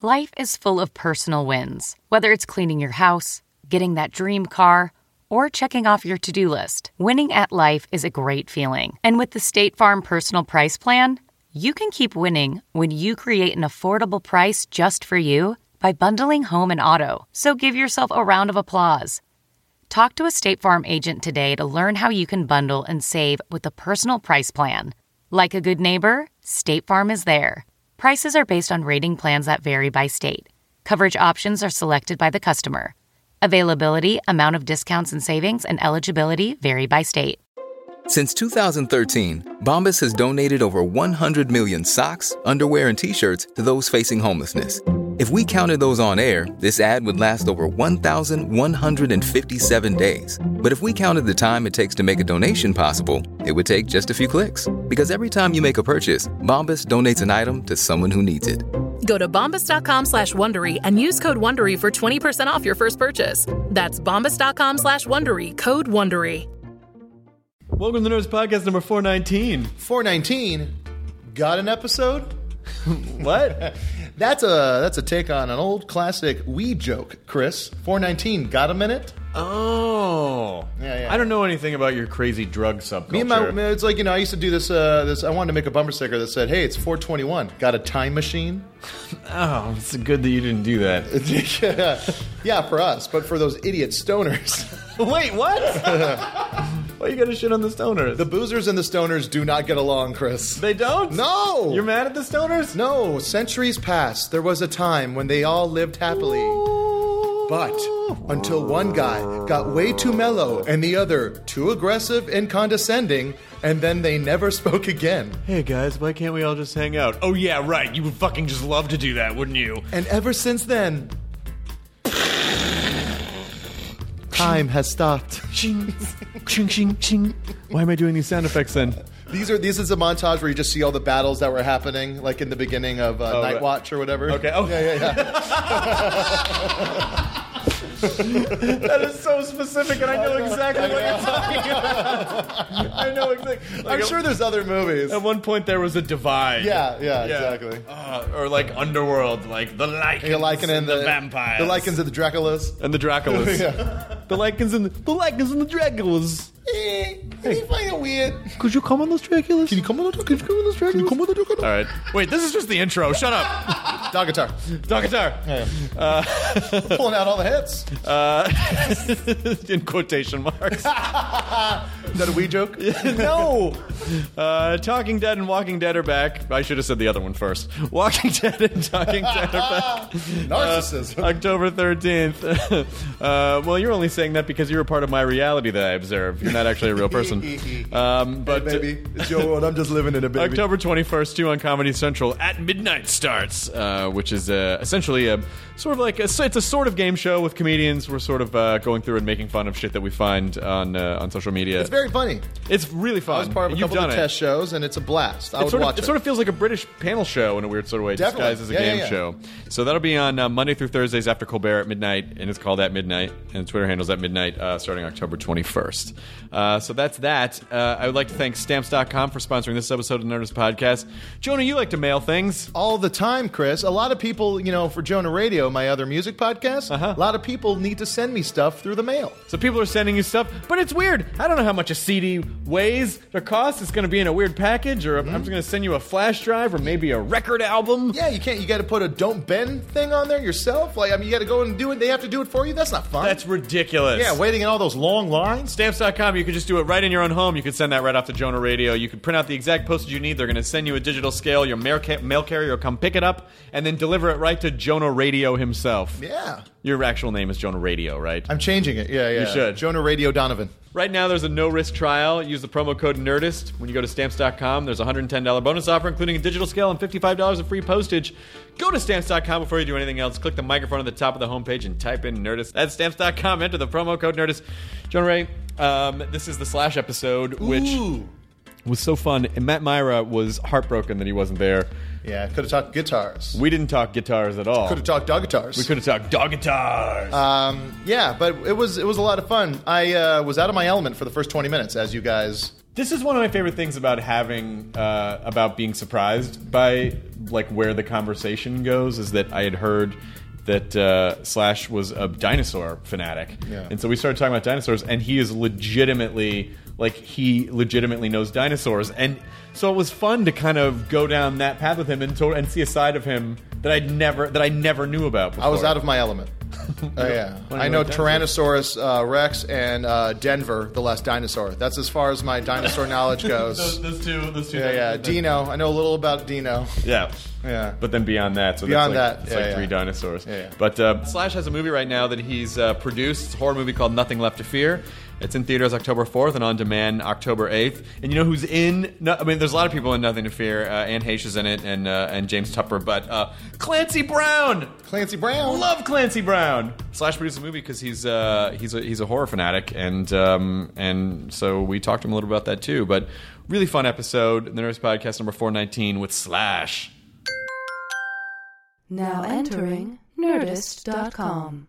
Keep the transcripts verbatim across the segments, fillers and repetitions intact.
Life is full of personal wins, whether it's cleaning your house, getting that dream car, or checking off your to-do list. Winning at life is a great feeling. And with the State Farm Personal Price Plan, you can keep winning when you create an affordable price just for you by bundling home and auto. So give yourself a round of applause. Talk to a State Farm agent today to learn how you can bundle and save with the Personal Price Plan. Like a good neighbor, State Farm is there. Prices are based on rating plans that vary by state. Coverage options are selected by the customer. Availability, amount of discounts and savings, and eligibility vary by state. Since two thousand thirteen, Bombas has donated over one hundred million socks, underwear, and T-shirts to those facing homelessness. If we counted those on air, this ad would last over one thousand one hundred fifty-seven days. But if we counted the time it takes to make a donation possible, it would take just a few clicks. Because every time you make a purchase, Bombas donates an item to someone who needs it. Go to bombas.com slash Wondery and use code Wondery for twenty percent off your first purchase. That's bombas.com slash Wondery, code Wondery. Welcome to the Nerds Podcast number four nineteen. four nineteen? Got an episode? What? That's a that's a take on an old classic weed joke, Chris. four nineteen, got a minute? Oh. Yeah, yeah. I don't know anything about your crazy drug subculture. Me and my, it's like, you know, I used to do this, uh, this, I wanted to make a bumper sticker that said, hey, it's four twenty-one, got a time machine? Oh, it's good that you didn't do that. yeah. yeah, for us, but for those idiot stoners. Wait, what? Why you gotta shit on the stoners? The boozers and the stoners do not get along, Chris. They don't? No! You're mad at the stoners? No, centuries past, there was a time when they all lived happily. But until one guy got way too mellow and the other too aggressive and condescending, and then they never spoke again. Hey guys, why can't we all just hang out? Oh yeah, right, you would fucking just love to do that, wouldn't you? And ever since then, time has stopped. Ching, ching, ching, ching. Why am I doing these sound effects then? These are This is a montage where you just see all the battles that were happening, like in the beginning of uh, oh, Night right. Watch or whatever. Okay. Oh, yeah, yeah, yeah. That is so specific, and I know exactly what you're talking about. I know exactly. Like I'm sure there's other movies. At one point, there was a divide. Yeah, yeah, yeah. exactly. Uh, or like Underworld, like the Lycans, the Lycan and the, the vampires, the Lycans and the Draculas, and the Draculas. yeah. The Lycans and the, the Lycans and the Draculas. Eh, can you find it weird? Could you come on those Draculas? Can you come on those? Can you come on those Draculas? Can you come on those Draculas? All right. Wait, this is just the intro. Shut up. Dog guitar. Dog guitar. Yeah. Uh, pulling out all the hits. Uh, in quotation marks. Is that a weed joke? No. Uh, Talking Dead and Walking Dead are back. I should have said the other one first. Walking Dead and Talking Dead are back. Narcissism. Uh, October thirteenth. uh, well, you're only saying that because you're a part of my reality that I observe. You're not actually a real person. Um, but hey, baby, it's your world. I'm just living in it, baby. October twenty-first, two on Comedy Central at midnight starts, uh, which is uh, essentially a sort of like a, it's a sort of game show with comedians. We're sort of uh, going through and making fun of shit that we find on uh, on social media. It's very funny. It's really fun. I was part of a You've couple done of it. test shows, and it's a blast. I It would sort, of, watch it it. sort of feels like a British panel show in a weird sort of way, Definitely. disguised as a Yeah, game yeah, yeah. show. So that'll be on uh, Monday through Thursdays after Colbert at midnight, and it's called At Midnight, and Twitter handles at midnight uh, starting October twenty-first. Uh, so that's that. Uh, I would like to thank Stamps dot com for sponsoring this episode of the Nerdist Podcast. Jonah, you like to mail things. All the time, Chris. A lot of people, you know, for Jonah Radio, my other music podcast, Uh-huh. a lot of people need to send me stuff through the mail. So people are sending you stuff, but it's weird. I don't know how much a C D weighs or costs. It's going to be in a weird package, or mm-hmm. I'm just going to send you a flash drive, or maybe a record album. Yeah, you can't. You got to put a "Don't Bend" thing on there yourself. Like, I mean, you got to go and do it. They have to do it for you. That's not fun. That's ridiculous. Yeah, waiting in all those long lines. Stamps dot com, you can just do it right in your own home. You can send that right off to Jonah Radio. You can print out the exact postage you need. They're going to send you a digital scale. Your mail, ca- mail carrier will come pick it up and then deliver it right to Jonah Radio himself. Yeah. Your actual name is Jonah Radio, right? I'm changing it. Yeah, yeah. You should. Jonah Radio Donovan. Right now, there's a no-risk trial. Use the promo code NERDIST. When you go to Stamps dot com, there's a one hundred ten dollars bonus offer, including a digital scale and fifty-five dollars of free postage. Go to Stamps dot com before you do anything else. Click the microphone at the top of the homepage and type in NERDIST. That's Stamps dot com. Enter the promo code NERDIST. Jonah Ray, um, this is the Slash episode, which Ooh. was so fun. And Matt Myra was heartbroken that he wasn't there. Yeah, could have talked guitars. We didn't talk guitars at all. Could have talked dog guitars. We could have talked dog guitars. Um, yeah, but it was it was a lot of fun. I uh, was out of my element for the first twenty minutes, as you guys This is one of my favorite things about having uh, about being surprised by like where the conversation goes. Is that I had heard that uh, Slash was a dinosaur fanatic, yeah. and so we started talking about dinosaurs, and he is legitimately like he legitimately knows dinosaurs, and so it was fun to kind of go down that path with him and to- and see a side of him that I'd never that I never knew about before. I was out of my element. Oh, yeah. I know Tyrannosaurus uh, Rex and uh, Denver, the last dinosaur. That's as far as my dinosaur knowledge goes. those, those two, those two. Yeah, yeah. Dino. I know a little about Dino. Yeah. Yeah. But then beyond that, so beyond that's like, that, it's yeah, like yeah. three dinosaurs. Yeah, yeah. But uh, Slash has a movie right now that he's uh, produced. It's a horror movie called Nothing Left to Fear. It's in theaters October fourth and on demand October eighth. And you know who's in? No, I mean, there's a lot of people in Nothing to Fear. Uh, Anne Heche is in it, and uh, and James Tupper. But uh, Clancy Brown. Clancy Brown. Love Clancy Brown. Slash produced a movie because he's uh, he's a he's a horror fanatic, and um, and so we talked to him a little about that too. But really fun episode. The Nerdist Podcast number four nineteen with Slash. Now entering Nerdist dot com.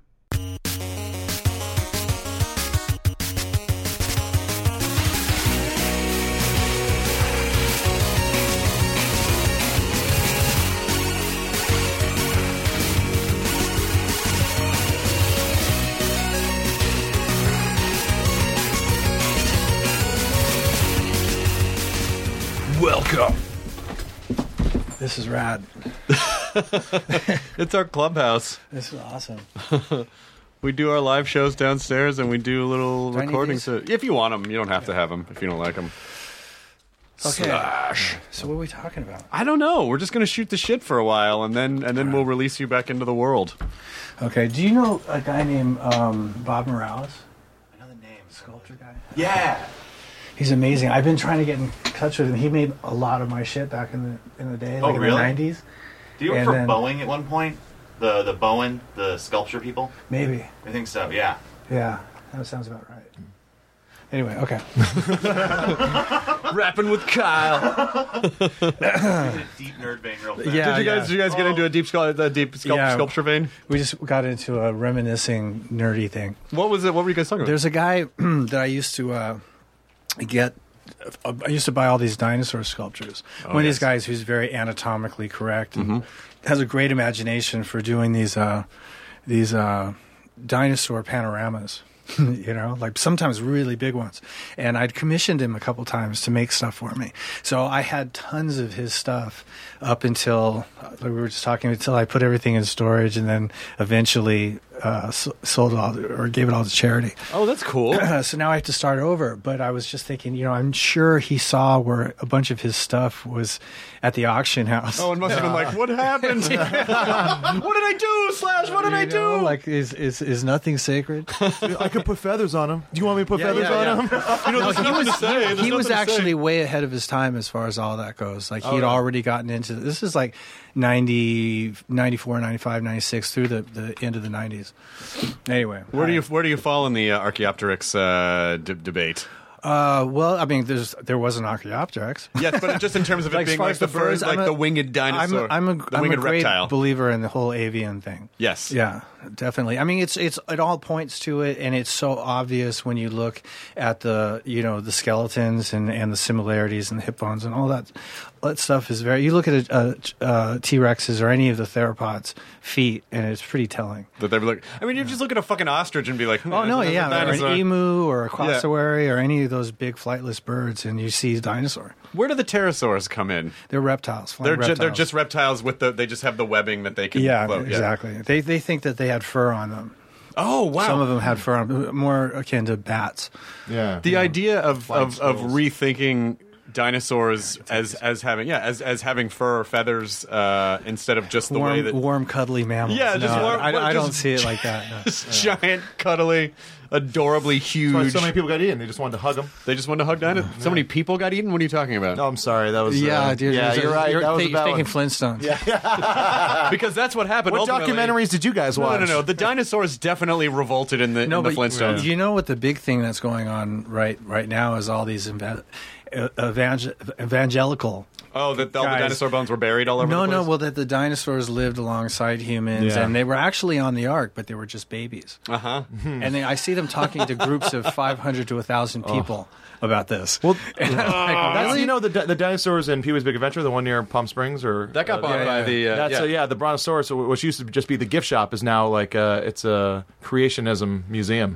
Welcome. This is rad. It's our clubhouse. This is awesome. We do our live shows downstairs, and we do little Do I need recordings. these? If you want them, you don't have to have them if you don't like them. Okay. Slash. So what are we talking about? I don't know. We're just gonna shoot the shit for a while, and then and then we'll release you back into the world. Okay. Do you know a guy named um, Bob Morales? I know the name. Sculpture guy. Yeah. He's amazing. I've been trying to get in touch with him. He made a lot of my shit back in the in the day, Oh, like in really? the nineties. Do you work And for then- Boeing at one point? The the Bowen, the sculpture people? Maybe. I think so, yeah. Yeah. That sounds about right. Anyway, okay. Rapping with Kyle. a deep nerd vein real fast. Yeah. did you guys? Did you guys get into a deep, scu- a deep sculpt- Yeah. sculpture vein? We just got into a reminiscing nerdy thing. What was it? What were you guys talking about? There's a guy that I used to uh, get. Uh, I used to buy all these dinosaur sculptures. Oh, One of yes. these guys who's very anatomically correct and Mm-hmm. has a great imagination for doing these uh, these uh, dinosaur panoramas. You know, like sometimes really big ones. And I'd commissioned him a couple times to make stuff for me. So I had tons of his stuff up until, like we were just talking, until I put everything in storage and then eventually uh, s- sold it all or gave it all to charity. oh, that's cool. So now I have to start over. But I was just thinking, you know, I'm sure he saw where a bunch of his stuff was at the auction house. Oh, it must have been like, what happened? What did I do, Slash? What did I You know, do? Like, is, is, is nothing sacred? I could put feathers on him. Do you want me to put Yeah, feathers yeah, on yeah. him? You know, there's nothing to say. There's he was nothing to say. actually way ahead of his time as far as all that goes. Like, he'd yeah. already gotten into this is like ninety, ninety-four, ninety-five, ninety-six through the, the end of the nineties. Anyway. Where do you where do you fall in the uh, Archaeopteryx uh, d- debate? Uh, well, I mean, there's there was an Archaeopteryx. Yes, but just in terms of it Like, as being far like as the the birds, first, like I'm a- the winged dinosaur, I'm a, I'm a, the I'm winged a great reptile. believer in the whole avian thing. Yes. Yeah, definitely. I mean, it's it's it all points to it, and it's so obvious when you look at the you know the skeletons and, and the similarities and the hip bones and all that. That stuff is very. You look at a, a, a T-Rexes or any of the theropods feet, and it's pretty telling. That they look. I mean, you just look at a fucking ostrich and be like, hmm, Oh no, that's a yeah, or dinosaur. an emu or a cassowary or any of those big flightless birds, and you see dinosaur. Where do the pterosaurs come in? They're reptiles. flying They're ju- reptiles. they're just reptiles with the. They just have the webbing that they can. Yeah, float. exactly. They they think that they had fur on them. Oh wow! Some of them had fur on them, more akin to bats. Yeah. the idea of of, of squirrels. rethinking dinosaurs as as having yeah as as having fur or feathers uh, instead of just the warm, way that warm, cuddly mammals. Yeah, just no, warm- I, well, I just- don't see it like that. No. this giant, cuddly, adorably That's why huge. so many people got eaten. They just wanted to hug him. They just wanted to hug dinosaurs. So many people got eaten. What are you talking about? Oh, I'm sorry. That was. Yeah, uh, dude. Yeah, you're, you're right. You're that was thi- a bad thinking one. Flintstones. Because that's what happened. What ultimately. documentaries did you guys No, watch? no, no. The dinosaurs definitely revolted in the, No, in the but Flintstones. you know what the big thing that's going on right right now is all these eva- uh, evangel- evangelical Oh, that all the Guys. dinosaur bones were buried all over No, the place? no. Well, that the dinosaurs lived alongside humans, Yeah. and they were actually on the ark, but they were just babies. Uh-huh. And they, I see them talking to groups of five hundred to one thousand people about this. Well, And I'm like, that's, really? you know the di- the dinosaurs in Pee Wee's Big Adventure, the one near Palm Springs, or That got uh, bought yeah, by yeah. the... Uh, That's yeah. yeah. yeah, the Brontosaurus, which used to just be the gift shop, is now like a, it's a creationism museum.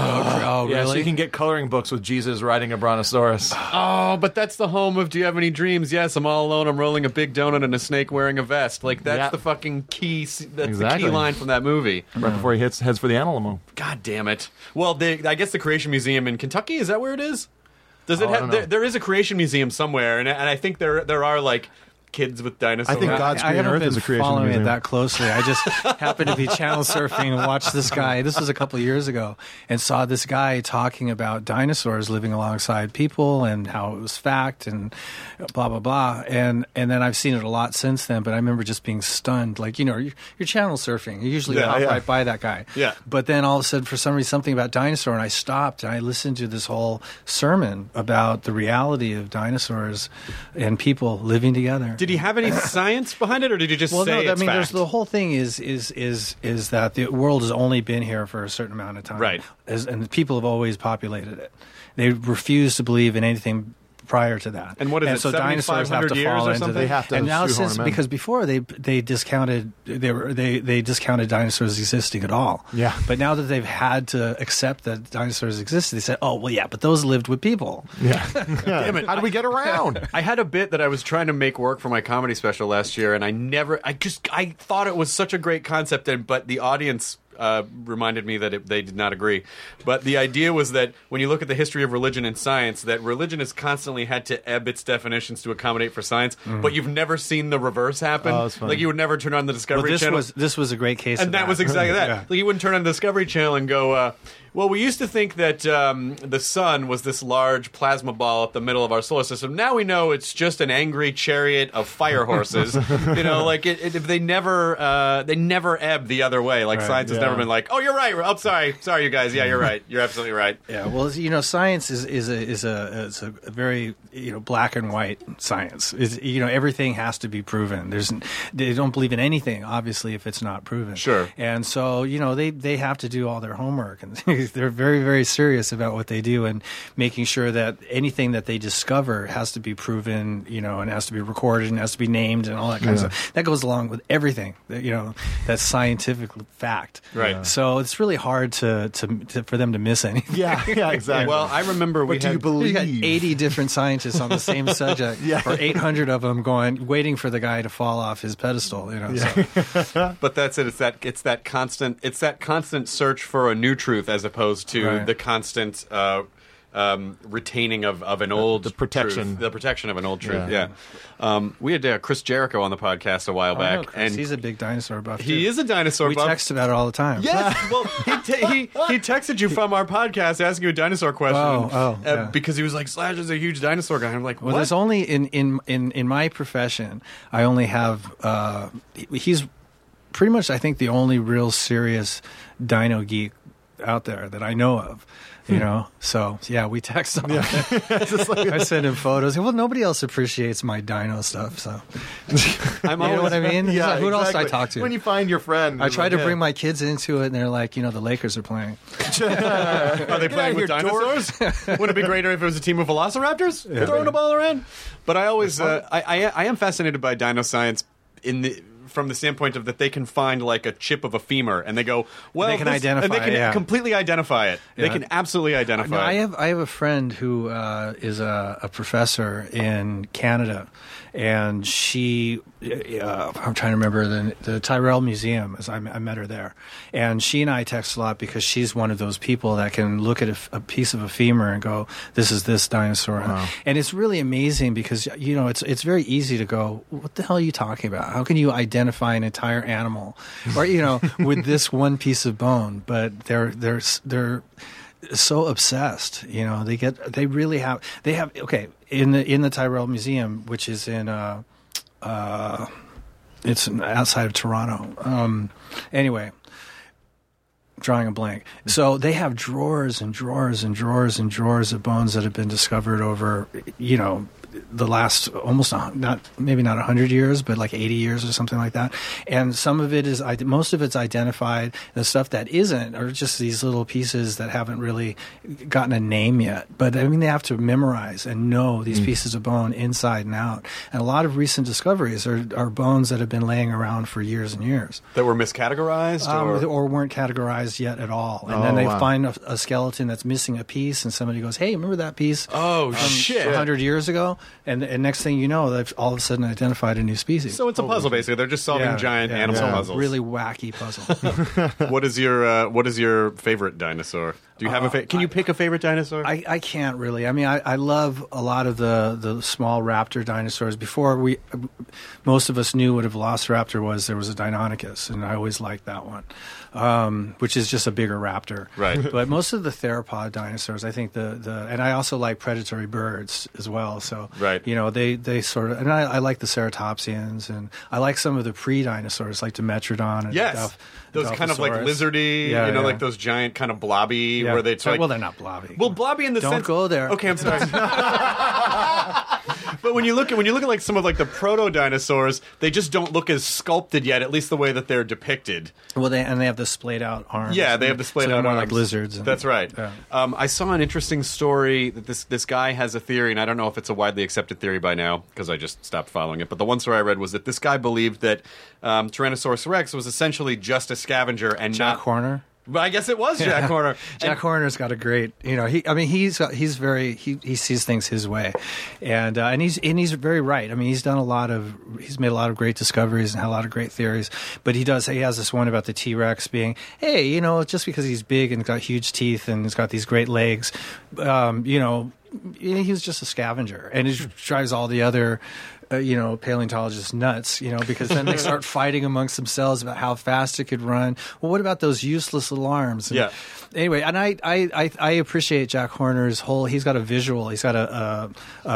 Oh, Yeah, really? so you can get coloring books with Jesus riding a Brontosaurus. Oh, but that's the home of Do You Have Any Dreams? Yes, I'm all alone. I'm rolling a big donut and a snake wearing a vest. Like, that's Yeah. the fucking key... s- That's the Exactly. key line from that movie. Right before he hits heads for the Alamo. God damn it. Well, the, I guess the Creation Museum in Kentucky, is that where it is? Does it Oh, I have... don't know. There, there is a Creation Museum somewhere, and, and I think there there are, like, kids with dinosaurs. I think God's I Green haven't Earth been is a creation following museum. it that closely. I just happened to be channel surfing and watched this guy. This was a couple of years ago, and saw this guy talking about dinosaurs living alongside people and how it was fact and blah blah blah. And and then I've seen it a lot since then. But I remember just being stunned. Like, you know, you're, you're channel surfing. You usually Yeah, walk yeah. right by that guy. Yeah. But then all of a sudden, for some reason, something about dinosaur, and I stopped and I listened to this whole sermon about the reality of dinosaurs and people living together. Did he have any science behind it, or did he just Well, say no, I it's mean, fact? there's the whole thing is is is is that the world has only been here for a certain amount of time, Right. As, and the people have always populated it. They refuse to believe in anything prior to that. And what is and it, so dinosaurs have to seventy-five hundred years fall or into something? the, They have to and now shoehorn since them in. because before they they discounted they were they they discounted dinosaurs existing at all. Yeah. But now that they've had to accept that dinosaurs existed, they said, oh well, yeah, but those lived with people. Yeah. Damn it. How do we get around? I had a bit that I was trying to make work for my comedy special last year, and I never, I just, I thought it was such a great concept, and but the audience uh, reminded me that it, they did not agree. But the idea was that when you look at the history of religion and science, that religion has constantly had to ebb its definitions to accommodate for science, but you've never seen the reverse happen. Oh, that's funny. Like you would never turn on the Discovery Well, this Channel. was this was a great case, of And that was exactly that. Yeah. Like, you wouldn't turn on the Discovery Channel and go, uh, well, we used to think that um, the sun was this large plasma ball at the middle of our solar system. Now we know it's just an angry chariot of fire horses. You know, like it, it, they never uh, they never ebb the other way. Like Right, science has yeah. never been like, oh, you're right. Oh, sorry, sorry, you guys. Yeah, you're right. You're absolutely right. Yeah, well, you know, science is is a is a, is a very you know black and white science. Is you know everything has to be proven. There's they don't believe in anything, obviously, if it's not proven. Sure. And so you know they they have to do all their homework, and they're very very serious about what they do and making sure that anything that they discover has to be proven, you know, and has to be recorded and has to be named and all that kind of stuff. That goes along with everything. That, you know, that's scientific fact. Right. So it's really hard to, to, to for them to miss anything. Yeah, yeah, exactly. Well, I remember we What do had you believe? You got eighty different scientists on the same subject, Yeah. or eight hundred of them going, waiting for the guy to fall off his pedestal. You know, so. But that's it. It's that. It's that constant. It's that constant search for a new truth, as opposed to Right. the constant uh, um, retaining of, of an old the protection. truth, the protection of an old truth. Yeah. Yeah. Um, we had uh, Chris Jericho on the podcast a while I back, know Chris. and He's a big dinosaur buff. he too. is a dinosaur We buff. text about it all the time. Yes. Well, he, t- he he texted you from our podcast asking you a dinosaur question. Oh, oh, uh, yeah. because he was like, Slash is a huge dinosaur guy. And I'm like, Well, what? there's only in, in, in, in my profession, I only have. Uh, he- he's pretty much, I think, the only real serious dino geek out there that I know of. You know, so yeah, we text all day. I send him photos. Well, nobody else appreciates my dino stuff, so I'm you know always, what I mean? yeah, Like, who else do I exactly. talk to? When you find your friend. I try to yeah. bring my kids into it, and they're like, you know, the Lakers are playing. Are they playing with Get out of here, dinosaurs? Wouldn't it be greater if it was a team of velociraptors throwing a ball around? But I always, uh, I, I, I am fascinated by dino science in the from the standpoint of that they can find like a chip of a femur, and they go, well, They can this- identify and they can it, yeah. completely identify it. They Yeah. can absolutely identify No, I it. have I have a friend who uh, is a, a professor in Canada, and she uh, I'm trying to remember the the Tyrrell Museum. As I, I met her there, and she and I text a lot because she's one of those people that can look at a, f- a piece of a femur and go, "This is this dinosaur," Wow. and it's really amazing because you know it's it's very easy to go, "What the hell are you talking about? How can you identify an entire animal, or you know, with this one piece of bone?" But they're they're they're so obsessed, you know. They get, they really have, they have. Okay, in the in the Tyrrell Museum, which is in, uh, uh, it's outside of Toronto. Um, anyway, drawing a blank. So they have drawers and drawers and drawers and drawers of bones that have been discovered over, you know, the last almost a, not maybe not one hundred years, but like eighty years or something like that. And some of it is most of it's identified. The stuff that isn't are just these little pieces that haven't really gotten a name yet. But I mean, they have to memorize and know these mm. pieces of bone inside and out. And a lot of recent discoveries are, are bones that have been laying around for years and years that were miscategorized um, or? or weren't categorized yet at all. And oh, then they wow. find a, a skeleton that's missing a piece, and somebody goes, "Hey, remember that piece? Oh um, shit! one hundred years ago." And, and next thing you know, they've all of a sudden identified a new species. So it's a puzzle, basically. They're just solving yeah, giant yeah, animal yeah. puzzles. Really wacky puzzle. What is your uh, What is your favorite dinosaur? Do you have uh, a? Fa- Can you pick a favorite dinosaur? I, I can't really. I mean, I, I love a lot of the, the small raptor dinosaurs. Before we, most of us knew what a velociraptor was. There was a Deinonychus, and I always liked that one, um, which is just a bigger raptor. Right. But most of the theropod dinosaurs, I think the, the and I also like predatory birds as well. So right. you know, they, they sort of, and I, I like the ceratopsians, and I like some of the pre-dinosaurs like Dimetrodon and yes. Delph, those kind of like lizardy, yeah, you know, yeah. like those giant kind of blobby yeah. where they Sorry, like, well, they're not blobby. Well, blobby in the Don't sense. go there. Okay, I'm sorry. But when you look at when you look at like some of like the proto dinosaurs, they just don't look as sculpted yet, at least the way that they're depicted. Well, they and they have the splayed out arms. Yeah, they have the splayed so out more arms. like lizards. And, That's right. Yeah. Um, I saw an interesting story that this this guy has a theory, and I don't know if it's a widely accepted theory by now because I just stopped following it. But the one story I read was that this guy believed that um, Tyrannosaurus Rex was essentially just a scavenger and Jack not. Horner. But I guess it was Jack Horner. Jack and, Horner's got a great, you know, he. I mean, he's he's very he, he sees things his way, and uh, and he's and he's very right. I mean, he's done a lot of he's made a lot of great discoveries and had a lot of great theories. But he does he has this one about the T-Rex being, hey, you know, just because he's big and got huge teeth and he's got these great legs, um, you know, he was just a scavenger, and he drives all the other. Uh, you know, paleontologists nuts, you know, because then they start fighting amongst themselves about how fast it could run. Well, what about those useless alarms? And yeah. Anyway, and I, I, I, I appreciate Jack Horner's whole. He's got a visual. He's got a a,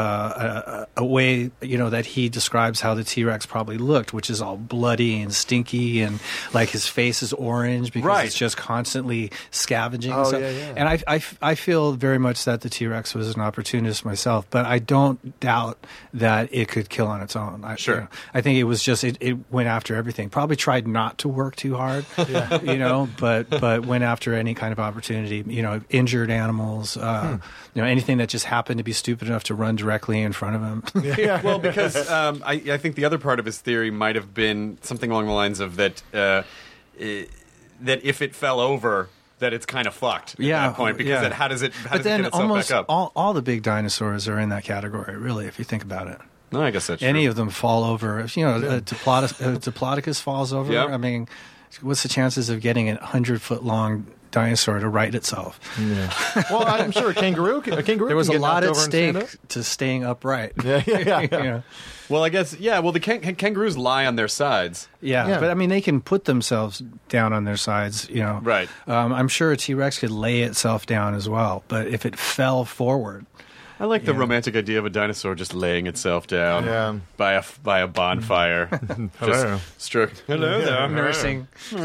a a way, you know, that he describes how the T-Rex probably looked, which is all bloody and stinky, and like his face is orange because right. it's just constantly scavenging. Oh, and stuff. yeah, yeah. And I, I, I feel very much that the T-Rex was an opportunist myself, but I don't doubt that it could kill on its own. I, sure. You know, I think it was just it, it went after everything. Probably tried not to work too hard, yeah. you know, but but went after any kind of opportunity. You know, injured animals, uh, hmm. you know, anything that just happened to be stupid enough to run directly in front of him. Yeah. Well, because um, I, I think the other part of his theory might have been something along the lines of that uh, it, that if it fell over. That it's kind of fucked at yeah, that point because yeah. then how does it how but does then it get itself almost back up? all all the big dinosaurs are in that category, really, if you think about it. No, I guess that's Any true. of them fall over. If, you know, a Diplodocus, a Diplodocus falls over. Yeah. I mean, what's the chances of getting a hundred foot long dinosaur to right itself? Yeah. Well, I'm sure a kangaroo. Can, a kangaroo. There was can a get lot knocked at over and stand stake to staying upright. Yeah, yeah, yeah. You know? Well, I guess yeah. Well, the can- kangaroos lie on their sides. Yeah, Yeah. but I mean, they can put themselves down on their sides, you know. Right. Um, I'm sure a T-Rex could lay itself down as well, but if it fell forward, I like the Yeah. romantic idea of a dinosaur just laying itself down Yeah. by a by a bonfire. Hello. Just stroke. Hello there. nursing.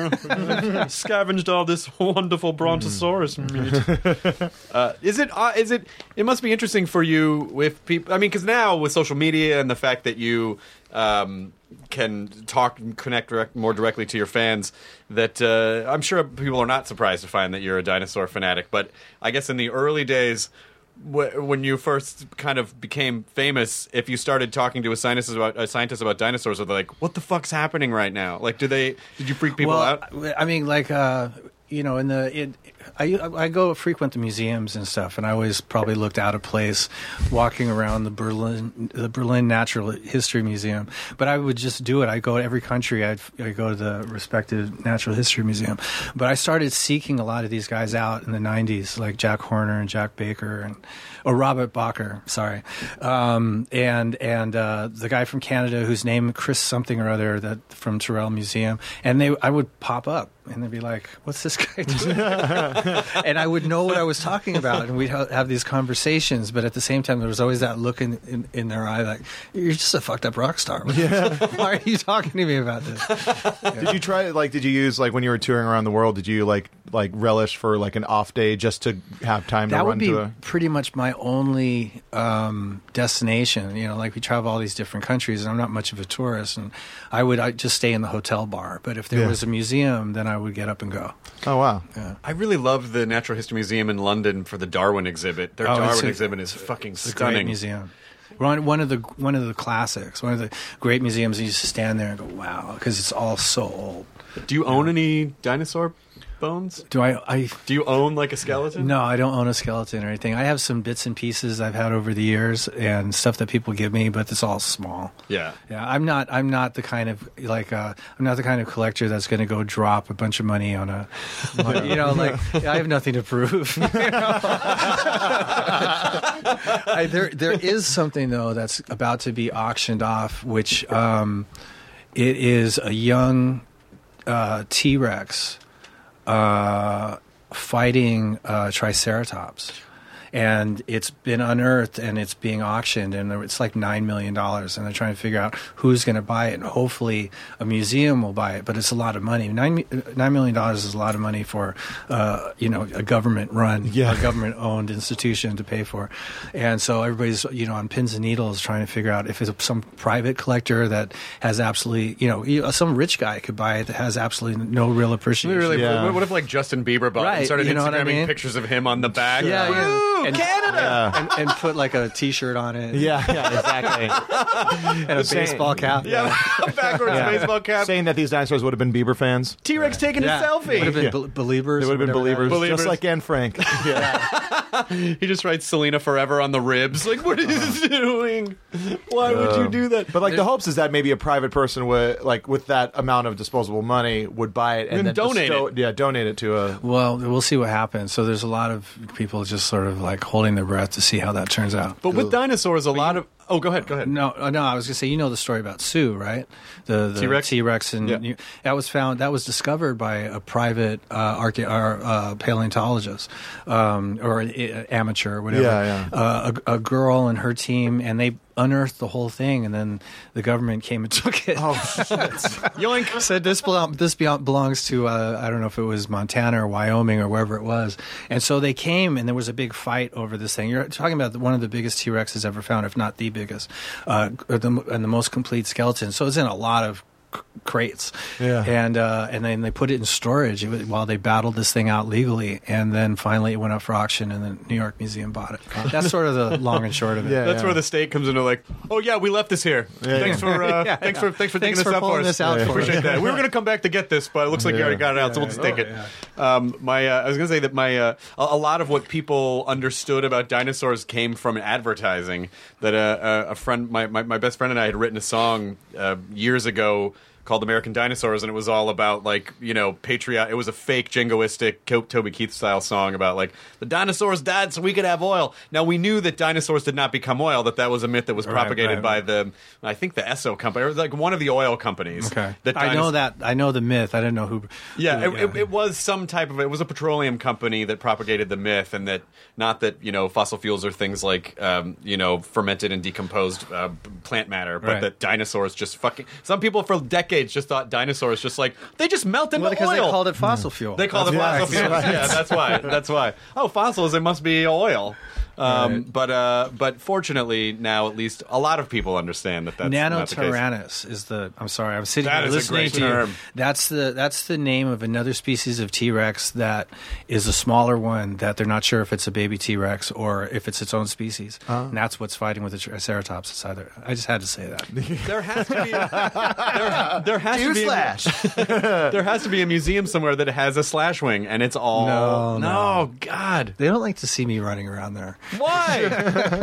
Scavenged all this wonderful brontosaurus meat. uh, is it? Uh, is it? It must be interesting for you with people. I mean, because now with social media and the fact that you um, can talk and connect direct, more directly to your fans, that uh, I'm sure people are not surprised to find that you're a dinosaur fanatic. But I guess in the early days. When you first kind of became famous, if you started talking to a scientist about a scientist about dinosaurs, are they like, "What the fuck's happening right now?" Like, do they? Did you freak people well, out? I mean, like, uh, you know, in the it, I I go frequent the museums and stuff, and I always probably looked out of place walking around the Berlin the Berlin Natural History Museum. But I would just do it. I go to every country. I'd I go to the respective Natural History Museum. But I started seeking a lot of these guys out in the nineties, like Jack Horner and Jack Baker and or Robert Bacher, sorry, um, and and uh, the guy from Canada whose name Chris something or other that from Tyrrell Museum, and they I would pop up and they'd be like, "What's this guy doing?" And I would know what I was talking about, and we'd ha- have these conversations. But at the same time, there was always that look in, in, in their eye, like, "You're just a fucked up rock star. Yeah. Why are you talking to me about this?" Yeah. Did you try like? Did you use like when you were touring around the world? Did you like like relish for like an off day just to have time that to would run be to a? pretty much my only um, destination. You know, like we travel all these different countries, and I'm not much of a tourist, and I would I just stay in the hotel bar. But if there Yeah. was a museum, then I would get up and go. Oh wow! Yeah. I really loved the Natural History Museum in London for the Darwin exhibit. Their Oh, it's Darwin a- exhibit is fucking It's a stunning. great museum. One, one of the one of the classics, one of the great museums. You used to stand there and go, "Wow," because it's all so old. Do you own any dinosaur bones? Do I? I Do you own like a skeleton? No, I don't own a skeleton or anything. I have some bits and pieces I've had over the years and stuff that people give me, but it's all small. Yeah. Yeah, I'm not. I'm not the kind of like. Uh, I'm not the kind of collector that's going to go drop a bunch of money on a. on- you know, like I have nothing to prove. You know? I, there, there is something though that's about to be auctioned off, which um, it is a young uh, T-Rex uh, fighting uh, Triceratops. And it's been unearthed and it's being auctioned, and it's like nine million dollars. And they're trying to figure out who's going to buy it. And hopefully a museum will buy it, but it's a lot of money. Nine, nine million dollars is a lot of money for, uh, you know, a government-run, Yeah. a government-owned institution to pay for. And so everybody's, you know, on pins and needles trying to figure out if it's some private collector that has absolutely, you know, you- some rich guy could buy it that has absolutely no real appreciation. Really, Yeah. what if like Justin Bieber bought it and Right, started you know what I Instagramming mean? pictures of him on the back? Yeah, yeah. Woo, And- Canada! and, and put like a T-shirt on it. Yeah, yeah, exactly. And a baseball cap. Yeah, backwards Yeah. baseball cap. Saying that these dinosaurs would have been Bieber fans. T-Rex taking Yeah. a selfie. Would have been Yeah. Bel- believers. They would have been whatever that believers, is. just like Anne Frank. Yeah. He just writes Selena Forever on the ribs. Like, what is he doing? Why would you Um, do that? But like the hopes is that maybe a private person would like with that amount of disposable money would buy it and, And then donate bestow- it. Yeah, donate it to a. Well, we'll see what happens. So there's a lot of people just sort of like holding their breath to see how that turns out. But with dinosaurs, a lot of... Oh, go ahead, go ahead. No, uh, no. I was gonna say, you know the story about Sue, right? The, the T-Rex? T-Rex, and Yeah. you- that was found. That was discovered by a private uh, archae- or, uh, paleontologist um, or an uh, amateur, or whatever. Yeah, yeah. Uh, a, a girl and her team, and they unearthed the whole thing, and then the government came and took it. Oh shit! Yoink. Said this belong, this be- belongs to uh, I don't know if it was Montana or Wyoming or wherever it was, and so they came and there was a big fight over this thing. You're talking about the, one of the biggest T-Rexes ever found, if not the biggest, uh, or the, and the most complete skeleton. So it's in a lot of c- crates, Yeah. and uh, and then they put it in storage it was- while they battled this thing out legally, and then finally it went up for auction, and the New York Museum bought it. That's sort of the long and short of it. Yeah. That's where the state comes into like, oh yeah, we left this here. thanks for uh, Yeah, thanks yeah. for thanks for Thanks taking for this out pulling for us. this out Yeah. for us. Appreciate that. We were going to come back to get this, but it looks like you already got it out, so we'll just take it. Um, my uh, I was going to say that my uh, a, a lot of what people understood about dinosaurs came from advertising. That uh, a, a friend, my, my my best friend and I had written a song uh, years ago called American Dinosaurs, and it was all about, like, you know, patriot. It was a fake jingoistic Co- Toby Keith style song about, like, the dinosaurs died so we could have oil. Now, we knew that dinosaurs did not become oil, that that was a myth that was Right, propagated right, by right. the, I think the Esso company, or like one of the oil companies. Okay, That I know dinos- that. I know the myth. I didn't know who. Yeah, who- it, it, it was some type of, it was a petroleum company that propagated the myth, and that, not that, you know, fossil fuels are things like, um, you know, fermented and decomposed uh, plant matter, but Right. that dinosaurs just fucking, some people for decades just thought dinosaurs just like, they just melt into Well, because oil. they called it fossil fuel. They call That's it why. fossil fuels. Yeah, that's why. That's why. Oh, fossils, it must be oil. Um, Right. But uh, but fortunately now at least a lot of people understand that that's not the case. Nanotyrannus is the. I'm sorry, I'm sitting That here is a listening great to term. you. That's the that's the name of another species of T-Rex that is a smaller one that they're not sure if it's a baby T-Rex or if it's its own species. And that's what's fighting with the Triceratops. It's either. I just had to say that. There has to be there, there has to be a, there has to be a museum somewhere that has a slash wing, and it's all No, no. God, They don't like to see me running around there. why?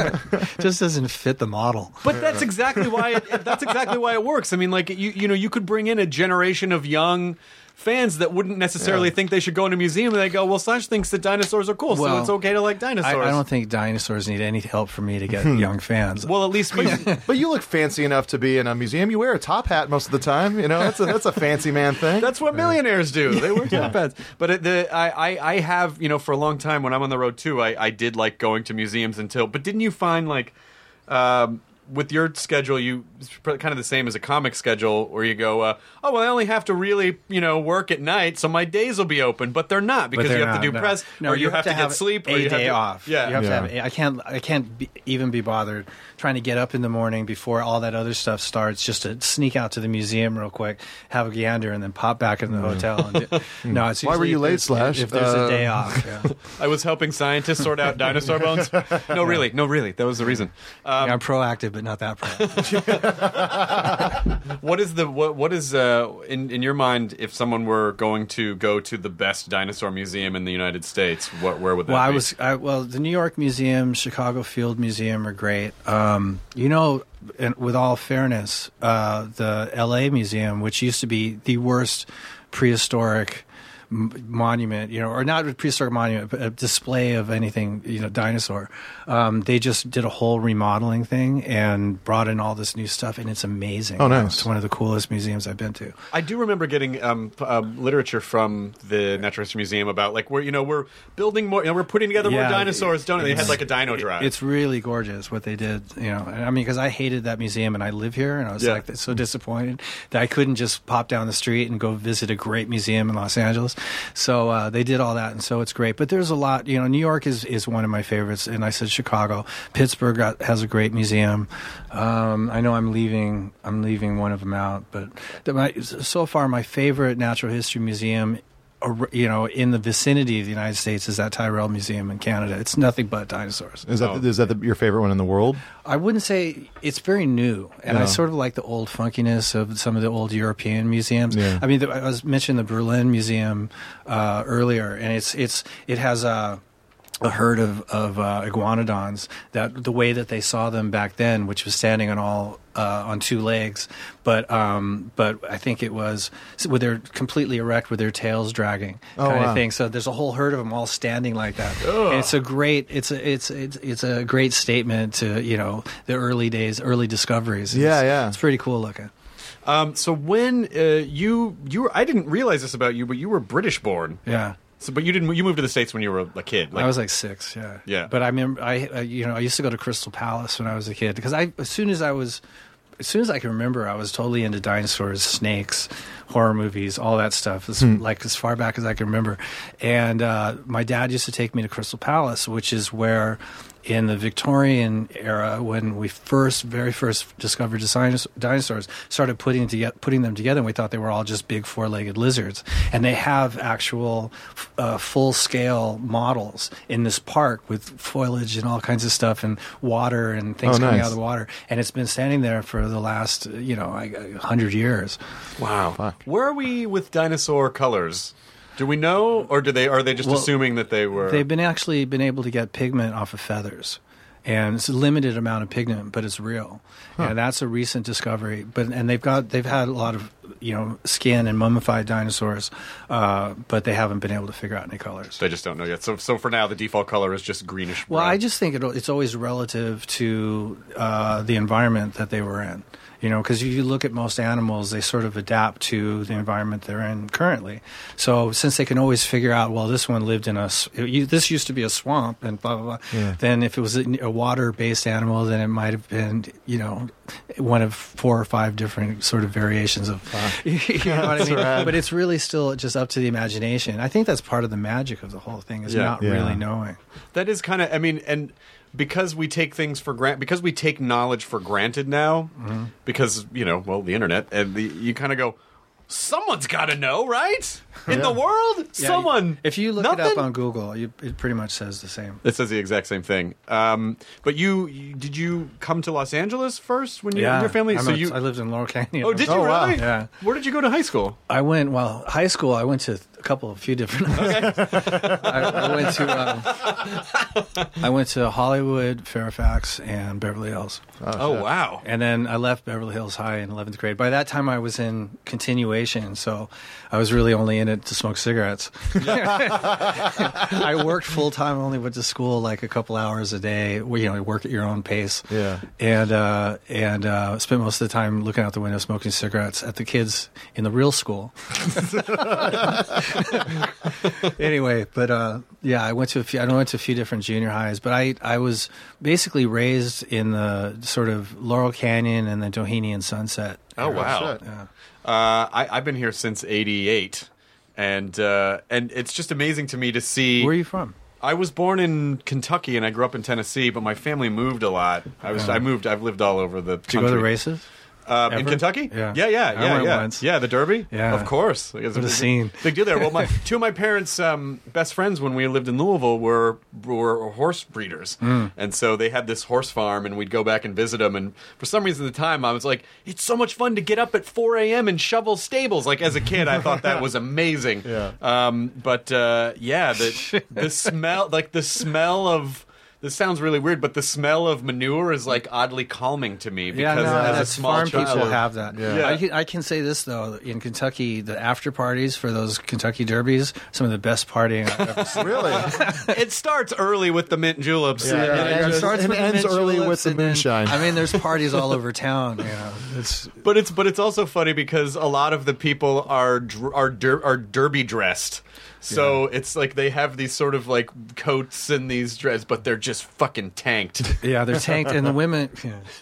Just doesn't fit the model. But that's exactly why it, that's exactly why it works. I mean, like you you know, you could bring in a generation of young fans that wouldn't necessarily Yeah. think they should go in a museum, and they go, well, Slash thinks that dinosaurs are cool, so Well, it's okay to like dinosaurs. I, I don't think dinosaurs need any help from me to get young fans. Well, at least we... But you look fancy enough to be in a museum. You wear a top hat most of the time. You know, that's a, that's a fancy man thing. That's what millionaires do. They wear top hats. But it, the, I, I, I have, you know, for a long time when I'm on the road too, I, I did like going to museums until. But didn't you find like, um, with your schedule, you it's kind of the same as a comic schedule, where you go, uh, oh well, I only have to really, you know, work at night, so my days will be open. But they're not because But they're you have not, to do no. press, No, or you, have, to, have get sleep, a or you day have to, off. Yeah, you have Yeah. to have. A, I can't. I can't be, even be bothered trying to get up in the morning before all that other stuff starts, just to sneak out to the museum real quick, have a gander, and then pop back in the hotel. And do, no, it's Why were usually you if late, there's- Slash? If there's Uh, a day off, yeah. I was helping scientists sort out dinosaur bones. No, really, no, really, that was the reason. Um, Yeah, I'm proactive, but not that proactive. What is the what what is uh in in your mind, if someone were going to go to the best dinosaur museum in the United States, what where would that Well, I be? was I, well. The New York Museum, Chicago Field Museum are great. Um, you know, and with all fairness, uh, the L A Museum, which used to be the worst prehistoric m- monument, you know, or not a prehistoric monument, but a display of anything, you know, dinosaur. Um, they just did a whole remodeling thing and brought in all this new stuff, and it's amazing. Oh, You know, nice. It's one of the coolest museums I've been to. I do remember getting um, p- uh, literature from the Natural History Museum about like we're you know we're building more, you know, we're putting together more Yeah, dinosaurs, don't they? They had like a dino drive. It's really gorgeous what they did. You know, and I mean, because I hated that museum and I live here, and I was Yeah. like so disappointed that I couldn't just pop down the street and go visit a great museum in Los Angeles. So uh, they did all that, and so it's great. But there's a lot. You know, New York is is one of my favorites, and I said Chicago. Pittsburgh got, has a great museum. Um, I know I'm leaving. I'm leaving one of them out, but the, my, so far my favorite natural history museum, ar- you know, in the vicinity of the United States is that Tyrrell Museum in Canada. It's nothing but dinosaurs. Is that is that the, your favorite one in the world? I wouldn't say it's very new, and Yeah. I sort of like the old funkiness of some of the old European museums. Yeah. I mean, the, I was mentioning the Berlin Museum uh, earlier, and it's it's it has a. a herd of, of uh, iguanodons, that the way that they saw them back then, which was standing on all uh, on two legs, but um, but I think it was with their completely erect with their tails dragging Oh, kind wow. of thing. So there's a whole herd of them all standing like that. And it's a great it's a it's it's it's a great statement to, you know, the early days, early discoveries. Yeah, It's- yeah. It's pretty cool looking. Um, so when uh, you you were, I didn't realize this about you, but you were British born. Yeah. So, but you didn't. You moved to the States when you were a kid. I was like six, yeah. Yeah. But I remember, I uh, you know, I used to go to Crystal Palace when I was a kid because I, as soon as I was, as soon as I can remember, I was totally into dinosaurs, snakes, horror movies, all that stuff. As, Like as far back as I can remember. And uh, my dad used to take me to Crystal Palace, which is where, in the Victorian era, when we first, very first discovered dinos- dinosaurs, started putting together, putting them together, and we thought they were all just big four-legged lizards. And they have actual uh, full-scale models in this park with foliage and all kinds of stuff, and water and things Oh, coming nice. out of the water. And it's been standing there for the last, you know, like a hundred years. wow. Fuck. Where are we with dinosaur colors? Do we know, or do they? Are they just Well, assuming that they were? They've been actually been able to get pigment off of feathers, and it's a limited amount of pigment, but it's real, and that's a recent discovery. But and they've got they've had a lot of, you know, skin and mummified dinosaurs, uh, but they haven't been able to figure out any colors. They just don't know yet. So, so for now, the default color is just greenish. Well, brown. I just think it, it's always relative to uh, the environment that they were in. You know, because if you look at most animals, they sort of adapt to the environment they're in currently. So since they can always figure out, well, this one lived in a, s- it, you, this used to be a swamp and blah, blah, blah. Yeah. Then if it was a, a water-based animal, then it might have been, you know, one of four or five different sort of variations of, you know what I That's mean? rad. But it's really still just up to the imagination. I think that's part of the magic of the whole thing is Yeah. not Yeah. really knowing. That is kind of. I mean, and because we take things for grant, because we take knowledge for granted now, Mm-hmm. because you know, well, the internet, and the, you kind of go, someone's got to know, right? In the world, Yeah, someone. If you look nothing? it up on Google, you, it pretty much says the same. It says the exact same thing. Um, but you, you, did you come to Los Angeles first when you and your family? I'm so a- you, I lived in Laurel Canyon. oh, did you Oh, wow. really? Yeah. Where did you go to high school? I went, well, high school, I went to A couple, a few different. I, I went to uh, I went to Hollywood, Fairfax, and Beverly Hills. Oh, oh wow! And then I left Beverly Hills High in eleventh grade. By that time, I was in continuation, so I was really only in it to smoke cigarettes. I worked full time. Only went to school like a couple hours a day. Where, you know, work at your own pace. Yeah. And uh, and uh, spent most of the time looking out the window, smoking cigarettes at the kids in the real school. Anyway, but uh, yeah, I went to a few. I went to a few different junior highs, but I I was basically raised in the sort of Laurel Canyon and the Doheny and Sunset. Oh wow! Yeah. Uh, I, I've been here since eighty-eight, and uh, and it's just amazing to me to see. Where are you from? I was born in Kentucky and I grew up in Tennessee, but my family moved a lot. I was Oh. I moved. I've lived all over the Did you country. go to races? Uh, in Ever? Kentucky? Yeah. yeah, yeah, I yeah, went yeah. once. Yeah, the Derby. Yeah. of course. It's What a scene. Big deal there. Well, my two of my parents' um, best friends when we lived in Louisville were were horse breeders, Mm. and so they had this horse farm, and we'd go back and visit them. And for some reason, at the time, I was like, "It's so much fun to get up at four a.m. and shovel stables." Like as a kid, I thought that was amazing. Yeah. Um, but uh, yeah, the the smell, like the smell of. This sounds really weird, but the smell of manure is like oddly calming to me because Yeah, no, as a that's small farm child, people have that. Yeah. I, can, I can say this though: in Kentucky, the after parties for those Kentucky derbies, some of the best partying I've ever seen. Really? It starts early with the mint juleps. Yeah, Yeah, and it it starts and with the ends mint early juleps with the and then- moonshine. I mean, there's parties all over town. You know, it's But it's but it's also funny because a lot of the people are dr- are der- are derby dressed. So it's like they have these sort of like coats and these dresses, but they're just fucking tanked. yeah, they're tanked, and the women.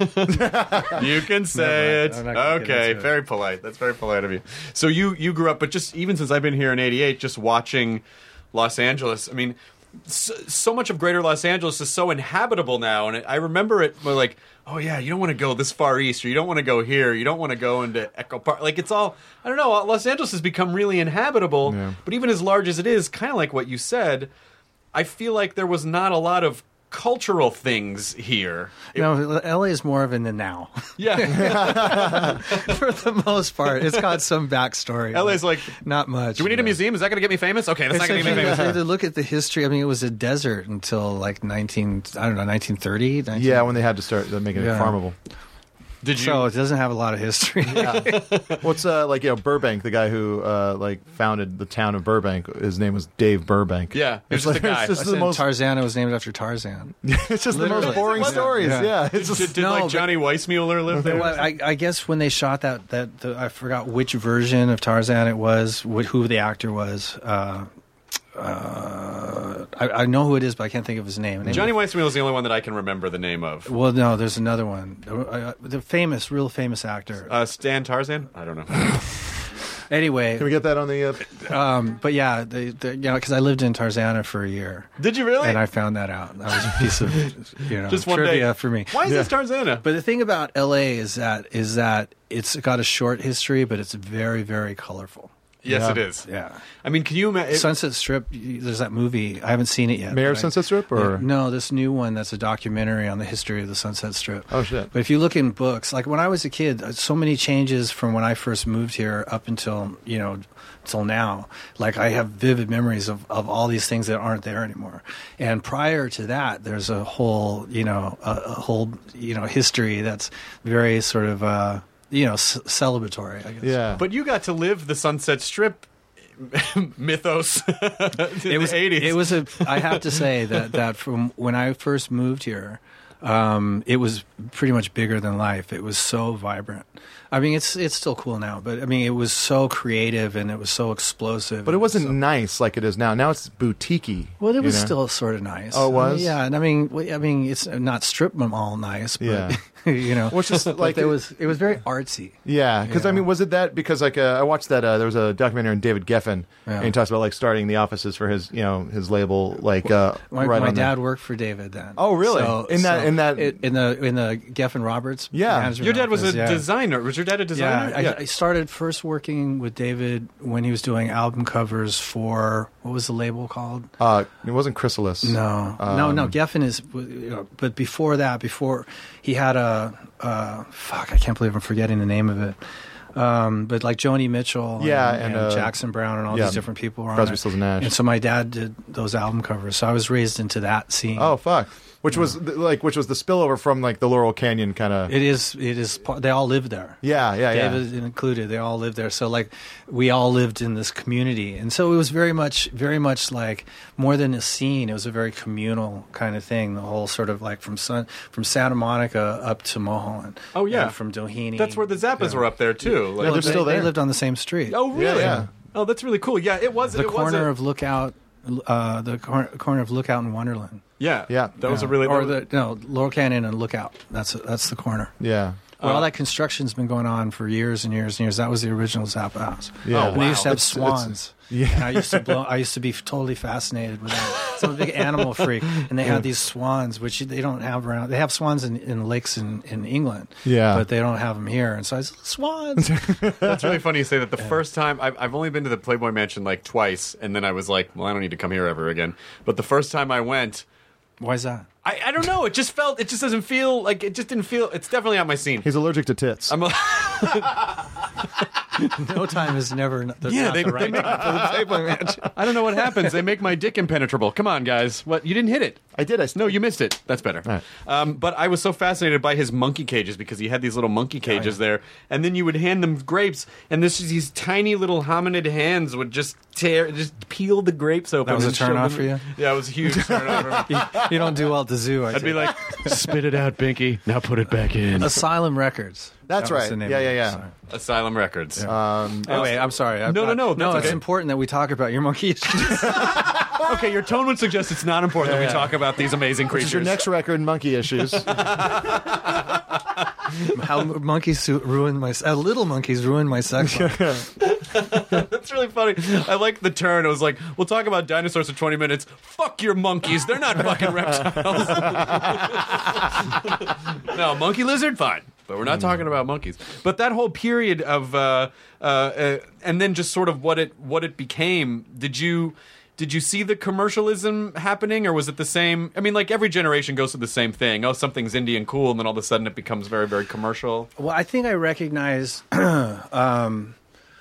Yeah. You can say Never mind. it. I'm not gonna get Okay, into it. very polite. That's very polite of you. So you you grew up, but just even since I've been here in eighty-eight, just watching Los Angeles. I mean, so, so much of Greater Los Angeles is so inhabitable now, and it, I remember it we're like, oh yeah, you don't want to go this far east, or you don't want to go here, you don't want to go into Echo Park. Like it's all, I don't know. Los Angeles has become really inhabitable, Yeah. but even as large as it is, kind of like what you said, I feel like there was not a lot of cultural things here. It- No, L A is more of in the now. yeah. For the most part, it's got some backstory. L A's like, not much. do we need a museum? Is that going to get me famous? Okay, that's not going to get me You famous. have to look at the history. I mean, it was a desert until like nineteen. I don't know, nineteen thirty. nineteen Yeah, when they had to start making Yeah. it farmable. Did you? So it doesn't have a lot of history. What's uh like you know Burbank, the guy who uh like founded the town of Burbank. His name was Dave Burbank. Yeah, it's it's just like a guy. it's just I the said most. Tarzana was named after Tarzan. It's just the Literally. most boring Was it? stories. Yeah. Yeah, it's Did, just did No, like but- Johnny Weissmuller live there? Well, I, I guess when they shot that, that the, I forgot which version of Tarzan it was, wh- who the actor was. Uh, uh, I, I know who it is, but I can't think of his name. Johnny Weissmuller is the only one that I can remember the name of. Well, no, there's another one. Uh, the famous, real famous actor. Uh, Stan Tarzan? I don't know. Anyway, Can we get that on the? Uh, um, but yeah, the, the, you know, because I lived in Tarzana for a year, Did you really? and I found that out. That was a piece of you know Just one trivia day. for me. Why is this Tarzana? But the thing about L A is that is that it's got a short history, but it's very, very colorful. Yes, Yeah. it is. Yeah. I mean, can you imagine? Sunset Strip, y- there's that movie. I haven't seen it yet. Mayor but of I- Sunset Strip, or No, this new one that's a documentary on the history of the Sunset Strip. Oh, shit. But if you look in books, like when I was a kid, uh, so many changes from when I first moved here up until, you know, till now. Like I have vivid memories of, of all these things that aren't there anymore. And prior to that, there's a whole, you know, a, a whole, you know, history that's very sort of, uh, you know, c- celebratory, I guess. yeah, But you got to live the Sunset Strip mythos in it was the eighties. It was a. I have to say that that from when I first moved here, um, it was pretty much bigger than life. It was so vibrant. I mean, it's it's still cool now, but I mean, it was so creative and it was so explosive. but it and wasn't so- nice like it is now. Now it's boutiquey. Well, it you was know? still sort of nice. Oh, it I mean, was? yeah, and I mean, w- I mean, it's not strip mall nice, but Yeah. you know, Well, it's just but like it it- was. It was very artsy. Yeah, because I Yeah. mean, was it that? Because like uh, I watched that. Uh, there was a documentary on David Geffen, Yeah. and he talks about like starting the offices for his, you know, his label. Like uh, My, right my on dad the- worked for David then. Oh, really? So- In that- so in that- it- in the in the Geffen Roberts. Yeah. management Your dad was a office, yeah. designer. Was your dad a designer? Yeah, I, I started first working with David when he was doing album covers for what was the label called? Uh, it wasn't Chrysalis. No, no, no. Um, Geffen is, you know, but before that, before he had a uh, fuck, I can't believe I'm forgetting the name of it. Um, but like Joni Mitchell, Yeah, and, and, and uh, Jackson Brown, and all yeah, these different people were on Crosby, it. Stills and Nash. And so my dad did those album covers. So I was raised into that scene. Oh fuck! Which was th- like which was the spillover from like the Laurel Canyon kind of. It is. It is. Part, they all lived there. Yeah, yeah, yeah. David included. They all lived there. So like, we all lived in this community, and so it was very much, very much like more than a scene. It was a very communal kind of thing. The whole sort of like from Sun, from Santa Monica up to Mulholland. Oh yeah, and from Doheny. That's where the Zappas yeah. were up there too. Like, Well, they're they, still there. They lived on the same street. oh really? Yeah, yeah. Oh, that's really cool. Yeah, it was The it corner was a, of Lookout, uh, the cor- corner of Lookout and Wonderland. Yeah, Yeah. That was a Yeah. really or that was- the no Laurel Canyon and Lookout. That's that's the corner. Yeah. Where Uh, all that construction's been going on for years and years and years. That was the original Zappa house. Yeah. Oh, And they used to wow. have It's- it's- swans. yeah. And I used to blow. I used to be totally fascinated with that. So I'm a big animal freak, and they had these swans, which they don't have around. They have swans in, in lakes in, in England, Yeah. but they don't have them here. And so I said, swans. That's really funny you say that. The first time I've, I've only been to the Playboy Mansion like twice, and then I was like, well, I don't need to come here ever again. But the first time I went, Why is that? I, I don't know. It just felt. It just doesn't feel like it. Just didn't feel. It's definitely not my scene. He's allergic to tits. I'm a, No time is never. The, Yeah, not they- the they right make- time for the Playboy Mansion. I don't know what happens. They make my dick impenetrable. Come on, guys. What? You didn't hit it. I did. I No, you missed it. That's better. All right. Um, but I was so fascinated by his monkey cages because he had these little monkey cages there, and then you would hand them grapes, and this these tiny little hominid hands would just tear, just peel the grapes open. That was a and turn shove off them- for you? Yeah, it was a huge turn off. for me. You, you don't do well at the zoo. I I'd be take. like, spit it out, Pinky. Now put it back in. Asylum Records. That's That was right. the name Yeah, of yeah, it. yeah. Sorry. Asylum Records. Um, Anyway, I'm sorry. I, No, no, no, No, that's it's okay. important that we talk about your monkey issues. Okay, your tone would suggest it's not important that we talk about these amazing Which creatures. is your next record, Monkey Issues. How monkeys su- ruined my uh, little monkeys ruined my sex life. That's really funny. I like the turn. It was like, we'll talk about dinosaurs for twenty minutes. Fuck your monkeys. They're not fucking reptiles. No, monkey lizard, fine. But we're not talking about monkeys. But that whole period of, uh, uh, uh, and then just sort of what it what it became. Did you did you see the commercialism happening, or was it the same? I mean, like every generation goes through the same thing. Oh, something's indie and cool, and then all of a sudden it becomes very, very commercial. Well, I think I recognize. um,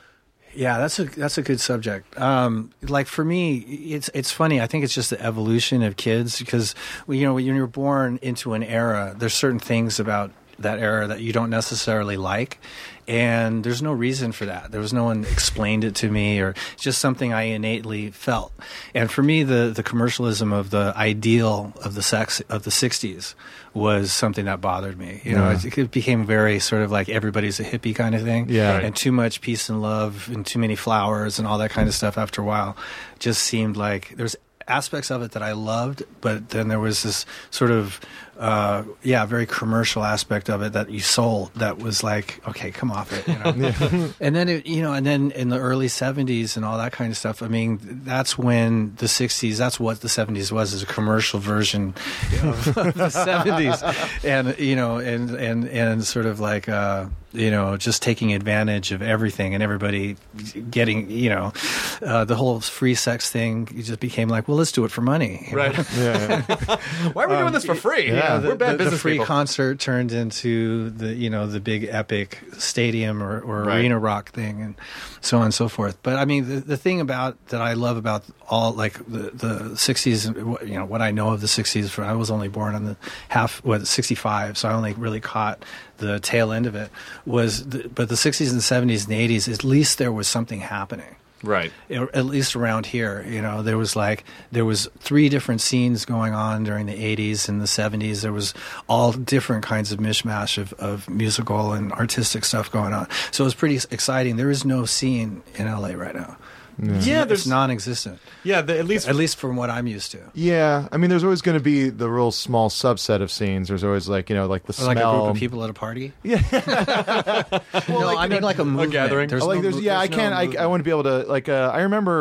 yeah, that's a that's a good subject. Um, like for me, it's it's funny. I think it's just the evolution of kids because you know when you're born into an era, there's certain things about that era that you don't necessarily like, and there's no reason for that. There was no one explained it to me, or it's just something I innately felt. And for me, the the commercialism of the ideal of the sex of the sixties was something that bothered me. You know, Yeah. it, it became very sort of like everybody's a hippie kind of thing, Yeah. Right. and too much peace and love and too many flowers and all that kind of stuff. After a while, just seemed like there's aspects of it that I loved, but then there was this sort of uh, yeah, very commercial aspect of it that you sold that was like, okay, come off it, you know. And then it, you know, and then in the early seventies and all that kind of stuff. I mean, that's when the sixties. That's what the seventies was, is a commercial version of the seventies, and you know, and and and sort of like. Uh, you know, just taking advantage of everything and everybody getting, you know, uh, the whole free sex thing it just became like, well, let's do it for money. you Right. know? yeah. Why are we doing this for free? yeah, We're the, bad the, the business free people. concert turned into the, you know, the big epic stadium or, or Right. arena rock thing and so on and so forth. But I mean, the, the thing about that I love about all like the, the sixties, you know, what I know of the sixties, for I was only born on the half, what, sixty-five, so I only really caught the tail end of it was, the, but the sixties and seventies and eighties, at least there was something happening. Right. At least around here, you know, there was like there was three different scenes going on during the eighties and the seventies. There was all different kinds of mishmash of, of musical and artistic stuff going on. So it was pretty exciting. There is no scene in L A right now. Yeah, It's there's non-existent, yeah, the, at least at least from what I'm used to. Yeah, I mean, there's always going to be the real small subset of scenes. There's always like you know, like the Or smell. like a group of people at a party. Yeah. no, I mean like a movement. gathering. There's like no there's mo- yeah, I there's no can't. I, I movement. want to be able to like. Uh, I remember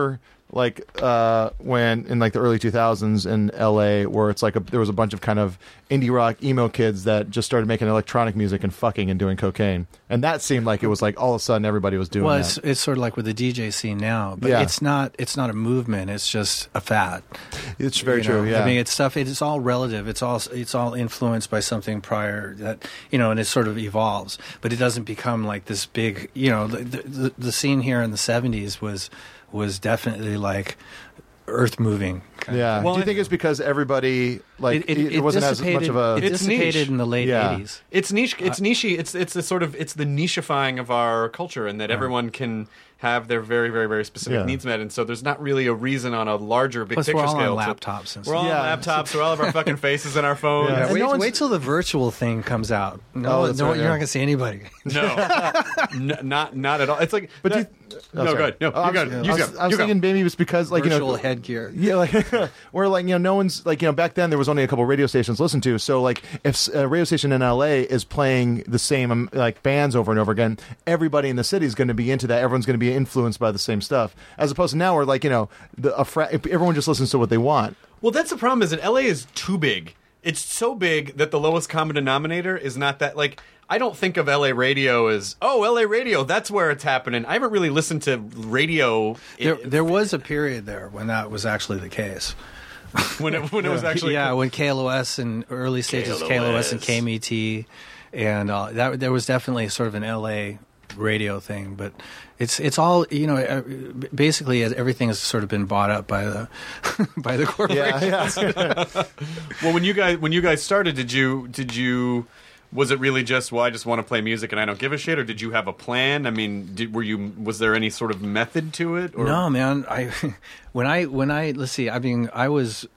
like uh, when in like the early two thousands in L A, where it's like a, there was a bunch of kind of indie rock emo kids that just started making electronic music and fucking and doing cocaine, and that seemed like it was like all of a sudden everybody was doing well, that. it's it's sort of like with the D J scene now, but Yeah. it's not it's not a movement. It's just a fad. It's very You know, true. Yeah, I mean, it's stuff. It's all relative. It's all it's all influenced by something prior that you know, and it sort of evolves. But it doesn't become like this big. You know, the the, the scene here in the seventies was was definitely like earth moving. yeah. Well, Do you I- think it's because everybody like it, it, it wasn't as dissipated, much of a it It's dissipated niche. in the late Yeah. eighties. It's niche. It's niche. It's it's a sort of it's the nichifying of our culture, and that everyone can have their very very very specific Yeah. needs met, and so there's not really a reason on a larger big Plus, picture we're all scale. on to- laptops and we're all Yeah. on laptops. We're all of our fucking faces in our phones. Yeah. Yeah, And wait, no one's- wait till the virtual thing comes out. No, Oh, that's no, right, you're yeah. not going to see anybody. No, N- not not at all. It's like, But do that- you- no, oh, go sorry. ahead. No, Oh, you I go. was, You I go. was, I was You go. thinking maybe it was because like Virtual you know headgear. Yeah, like where like you know no one's like you know back then there was only a couple radio stations to listen to, so like if a radio station in L A is playing the same um, like bands over and over again, everybody in the city is going to be into that. Everyone's going to be influenced by the same stuff, as opposed to now where like you know the a fra- everyone just listens to what they want. Well, that's the problem. Is that L A is too big. It's so big that the lowest common denominator is not that. Like, I don't think of L A radio as oh, L A radio. That's where it's happening. I haven't really listened to radio There, i- there was a period there when that was actually the case. when it when it was actually yeah, when K L O S and early stages K L O S and K M E T, and uh, that there was definitely sort of an L A radio thing, but it's it's all you know. uh, Basically, everything has sort of been bought up by the by the corporation. Yeah, yeah. Well, when you guys when you guys started, did you did you was it really just well, I just want to play music and I don't give a shit, or did you have a plan? I mean, did, were you was there any sort of method to it? Or? No, man. I when I when I let's see. I mean, I was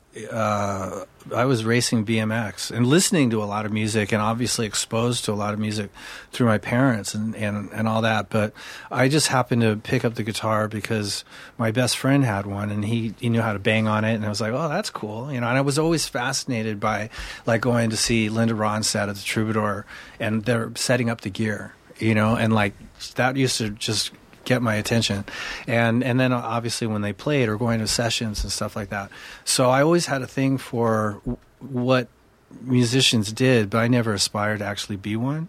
uh, I was racing B M X and listening to a lot of music, and obviously exposed to a lot of music through my parents and, and, and all that. But I just happened to pick up the guitar because my best friend had one, and he, he knew how to bang on it, and I was like, oh, that's cool, you know. And I was always fascinated by like going to see Linda Ronstadt at the Troubadour, and they're setting up the gear, you know, and like that used to just get my attention, and and then obviously when they played or going to sessions and stuff like that. So I always had a thing for w- what musicians did, but I never aspired to actually be one.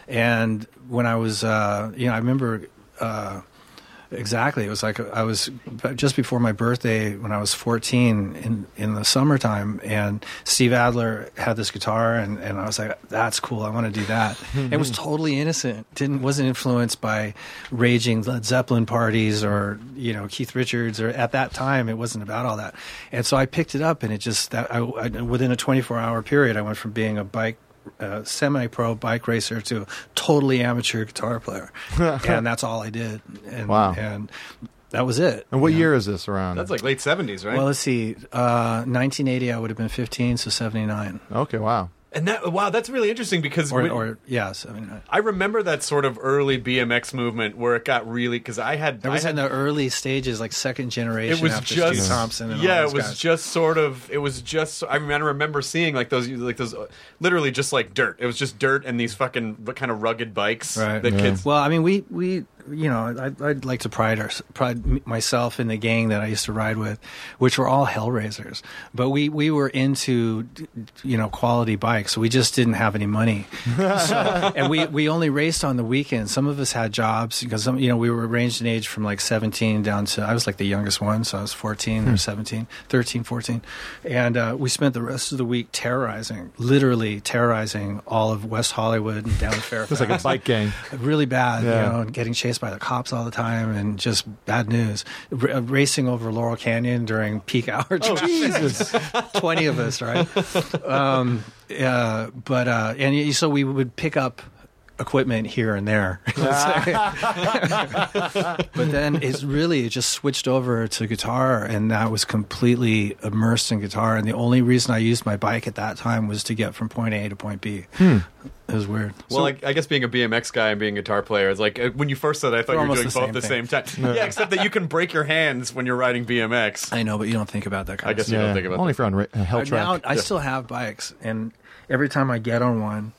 And when I was, uh, you know, I remember uh, exactly. It was like I was just before my birthday when I was fourteen in in the summertime, and Steve Adler had this guitar, and, and I was like, "That's cool. I want to do that." It was totally innocent. Didn't wasn't influenced by raging Led Zeppelin parties or you know Keith Richards, or at that time it wasn't about all that. And so I picked it up, and it just that I, I, within a twenty-four hour period, I went from being a bike. Uh, semi-pro bike racer to totally amateur guitar player, and that's all I did. And, Wow. And that was it. And what you know? year is this around? That's like late seventies, right? Well, let's see. Uh, nineteen eighty, I would have been fifteen, so seventy-nine. Okay, wow. and that wow, that's really interesting because Or, when- or yeah, seventy-nine. I remember that sort of early B M X movement where it got really because I had That was I had, in the early stages, like second generation. it was after just Stu Thompson. And yeah, all it those was guys. just sort of it was just. I mean, I remember seeing like those like those uh, literally just like dirt. It was just dirt and these fucking kind of rugged bikes Right. that Yeah. kids. Well, I mean, we, we you know, I'd, I'd like to pride our, pride m- myself in the gang that I used to ride with, which were all hellraisers. But we, we were into, you know, quality bikes. So we just didn't have any money. So, and we, we only raced on the weekends. Some of us had jobs because, some, you know, we were ranged in age from like seventeen down to, I was like the youngest one. So I was fourteen or seventeen, thirteen, fourteen. And uh, we spent the rest of the week terrorizing, literally terrorizing all of West Hollywood and down Fairfax. It's like a bike gang. Really bad, Yeah. you know, and getting chased by the cops all the time, and just bad news. R- uh, racing over Laurel Canyon during peak hour. Oh, Jesus. Twenty of us, right? um, uh, but uh, and y- so we would pick up equipment here and there. But then it's really it just switched over to guitar, and that was completely immersed in guitar. And the only reason I used my bike at that time was to get from point A to point B. It was weird. Well, I, I guess being a B M X guy and being a guitar player is like uh, when you first said it, I thought They're you were doing almost the both same at the thing. same time. Yeah, except that you can break your hands when you're riding B M X. I know, but you don't think about that kind I of guess stuff. you don't think about Only that. if you're on ra- a hell I- track. Now, I still have bikes, and every time I get on one,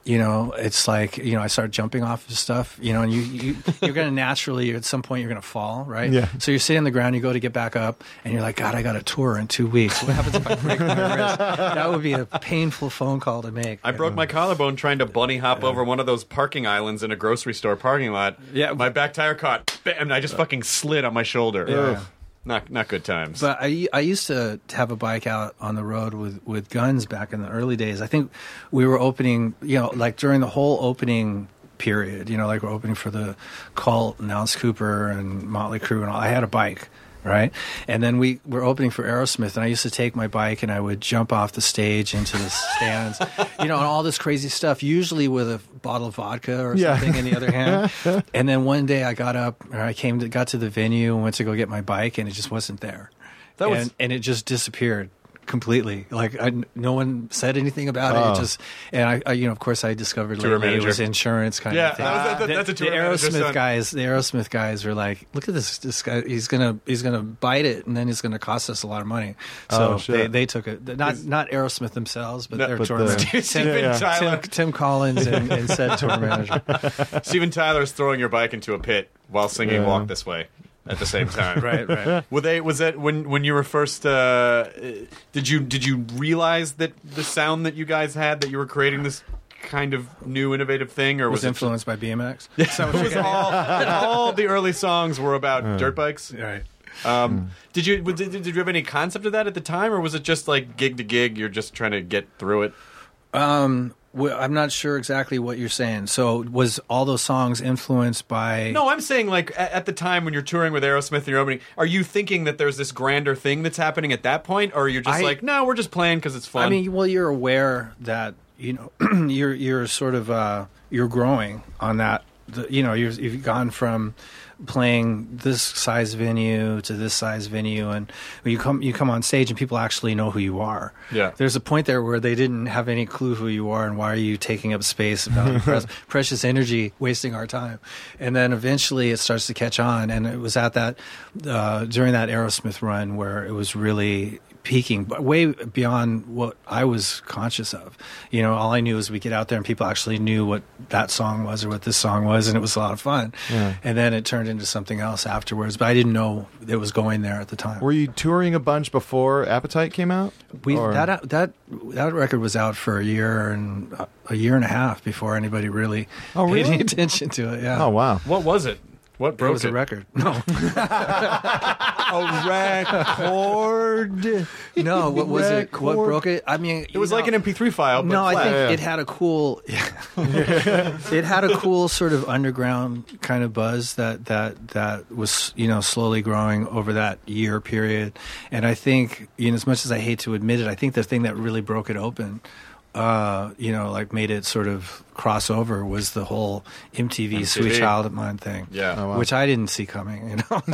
you know, it's like, you know, I start jumping off of stuff, you know, and you, you, you're going to naturally, at some point, you're going to fall, right? Yeah. So you're sitting on the ground, you go to get back up, and you're like, God, I got a tour in two weeks. What happens if I break my wrist? That would be a painful phone call to make. I broke know? my collarbone trying to bunny hop over one of those parking islands in a grocery store parking lot. Yeah. My back tire caught, bam, and I just fucking slid on my shoulder. Yeah. Not not good times. But I, I used to have a bike out on the road with, with Guns back in the early days. I think we were opening, you know, like during the whole opening period, you know, like we're opening for the Cult and Alice Cooper and Motley Crue and all. I had a bike, right? And then we were opening for Aerosmith, and I used to take my bike and I would jump off the stage into the stands, you know, and all this crazy stuff, usually with a bottle of vodka or Yeah. something in the other hand. And then one day I got up, or I came to, got to the venue and went to go get my bike, and it just wasn't there. That was- and, and it just disappeared completely. Like I, no one said anything about it. Oh. It just, and I, I, you know, of course, I discovered Tour later it manager. was insurance kind Yeah, of thing. that was- that- The- that's a tour the manager's Aerosmith son. guys. The Aerosmith guys were like, "Look at this. This guy. He's gonna. He's gonna bite it, and then he's gonna cost us a lot of money." So Oh, shit. they, they took it. Not not Aerosmith themselves, but No, their but tour the- manager. Steven Yeah, yeah. Tyler. Tim, Tim Collins and, and said tour manager. Steven Tyler is throwing your bike into a pit while singing Yeah. "Walk This Way" at the same time. Right, right. Were they? Was that when when you were first? Uh, did you did you realize that the sound that you guys had, that you were creating this kind of new innovative thing, or Was was, it influenced by B M X. So it was all that all the early songs were about dirt bikes. Right. Um, Did you did, did you have any concept of that at the time, or was it just like gig to gig? You're just trying to get through it. Um, well, I'm not sure exactly what you're saying. So was all those songs influenced by? No, I'm saying like at, at the time when you're touring with Aerosmith and you're opening, are you thinking that there's this grander thing that's happening at that point, or are you just I- like, no, we're just playing because it's fun? I mean, well, you're aware that you know you're you're sort of uh, you're growing on that. The, you know, you're, you've gone from playing this size venue to this size venue, and you come you come on stage and people actually know who you are. Yeah. There's a point there where they didn't have any clue who you are and why are you taking up space about pres- precious energy, wasting our time. And then eventually it starts to catch on, and it was at that uh, during that Aerosmith run where it was really peaking, but way beyond what I was conscious of. You know, all I knew was we get out there and people actually knew what that song was or what this song was, and it was a lot of fun. Yeah. And then it turned into something else afterwards, but I didn't know it was going there at the time. Were you touring a bunch before Appetite came out? We Or- that that that record was out for a year and a, a year and a half before anybody really Oh, paid really? any attention to it. Yeah. Oh wow. what was it? What It broke was it? a record. No. A record. No, what was it? What Record. broke it? I mean, It was like an M P three file. But No, I flat. think Yeah. it had a cool. it had a cool sort of underground kind of buzz that that that was you know slowly growing over that year period, and I think you know as much as I hate to admit it, I think the thing that really broke it open. Uh, you know, like made it sort of cross over was the whole M T V, M T V. Sweet Child of Mine thing. Yeah. Oh, wow. Which I didn't see coming, you know.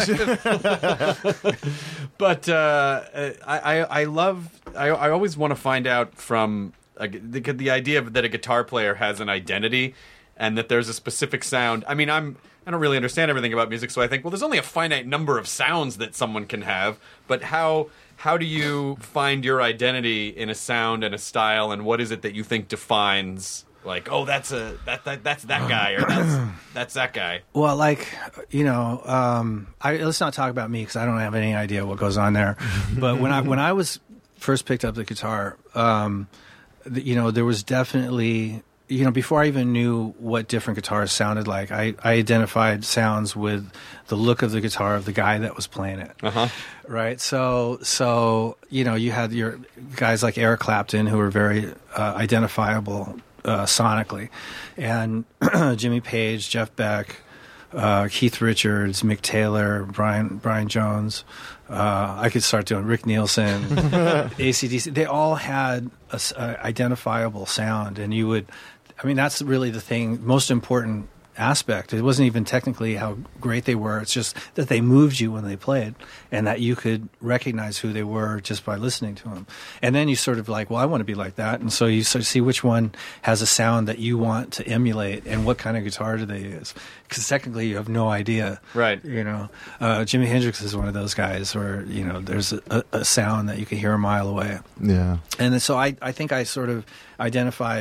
But uh, I, I, I love. I, I always want to find out from uh, the, the idea of that a guitar player has an identity, and that there's a specific sound. I mean, I'm. I don't really understand everything about music, so I think, well, there's only a finite number of sounds that someone can have. But how how do you find your identity in a sound and a style, and what is it that you think defines? Like, oh, that's a that, that that's that guy, or that's that's that guy. Well, like you know, um, I, let's not talk about me because I don't have any idea what goes on there. But when I when I was first picked up the guitar, um, the, you know, there was definitely you know before I even knew what different guitars sounded like, I, I identified sounds with the look of the guitar of the guy that was playing it. Uh-huh. Right. So so you know you had your guys like Eric Clapton who were very uh, identifiable. Uh, sonically, and Jimmy Page, Jeff Beck, uh, Keith Richards, Mick Taylor, Brian Brian Jones. Uh, I could start doing Rick Nielsen, A C D C. They all had a, s- a identifiable sound, and you would. I mean, that's really the thing, most important aspect. It wasn't even technically how great they were. It's just that they moved you when they played, and that you could recognize who they were just by listening to them. And then you sort of like, well, I want to be like that. And so you sort of see which one has a sound that you want to emulate, and what kind of guitar do they use? Because technically, you have no idea, Right. You know, uh, Jimi Hendrix is one of those guys where you know there's a, a sound that you can hear a mile away. Yeah. And so I, I think I sort of identified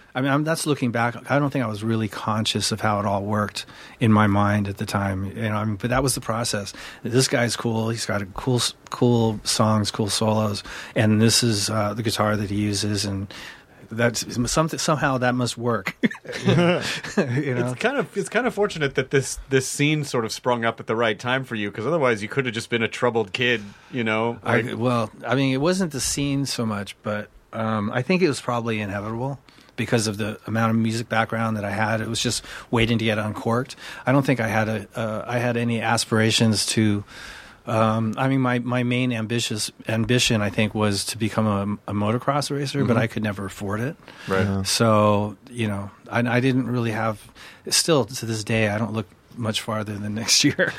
I mean, I'm, that's looking back. I don't think I was really conscious of how it all worked in my mind at the time. You know, I mean, but that was the process. This guy's cool. He's got a cool, cool songs, cool solos, and this is uh, the guitar that he uses, and that's something. Somehow that must work. you know, it's kind of it's kind of fortunate that this this scene sort of sprung up at the right time for you, because otherwise you could have just been a troubled kid. You know, like, I, well, I mean, it wasn't the scene so much, but um, I think it was probably inevitable. Because of the amount of music background that I had, it was just waiting to get uncorked. I don't think I had a, uh, I had any aspirations to. Um, I mean, my, my main ambitious ambition, I think, was to become a, a motocross racer, mm-hmm. but I could never afford it. Right. Yeah. So you know, I, I didn't really have. Still to this day, I don't look much farther than next year.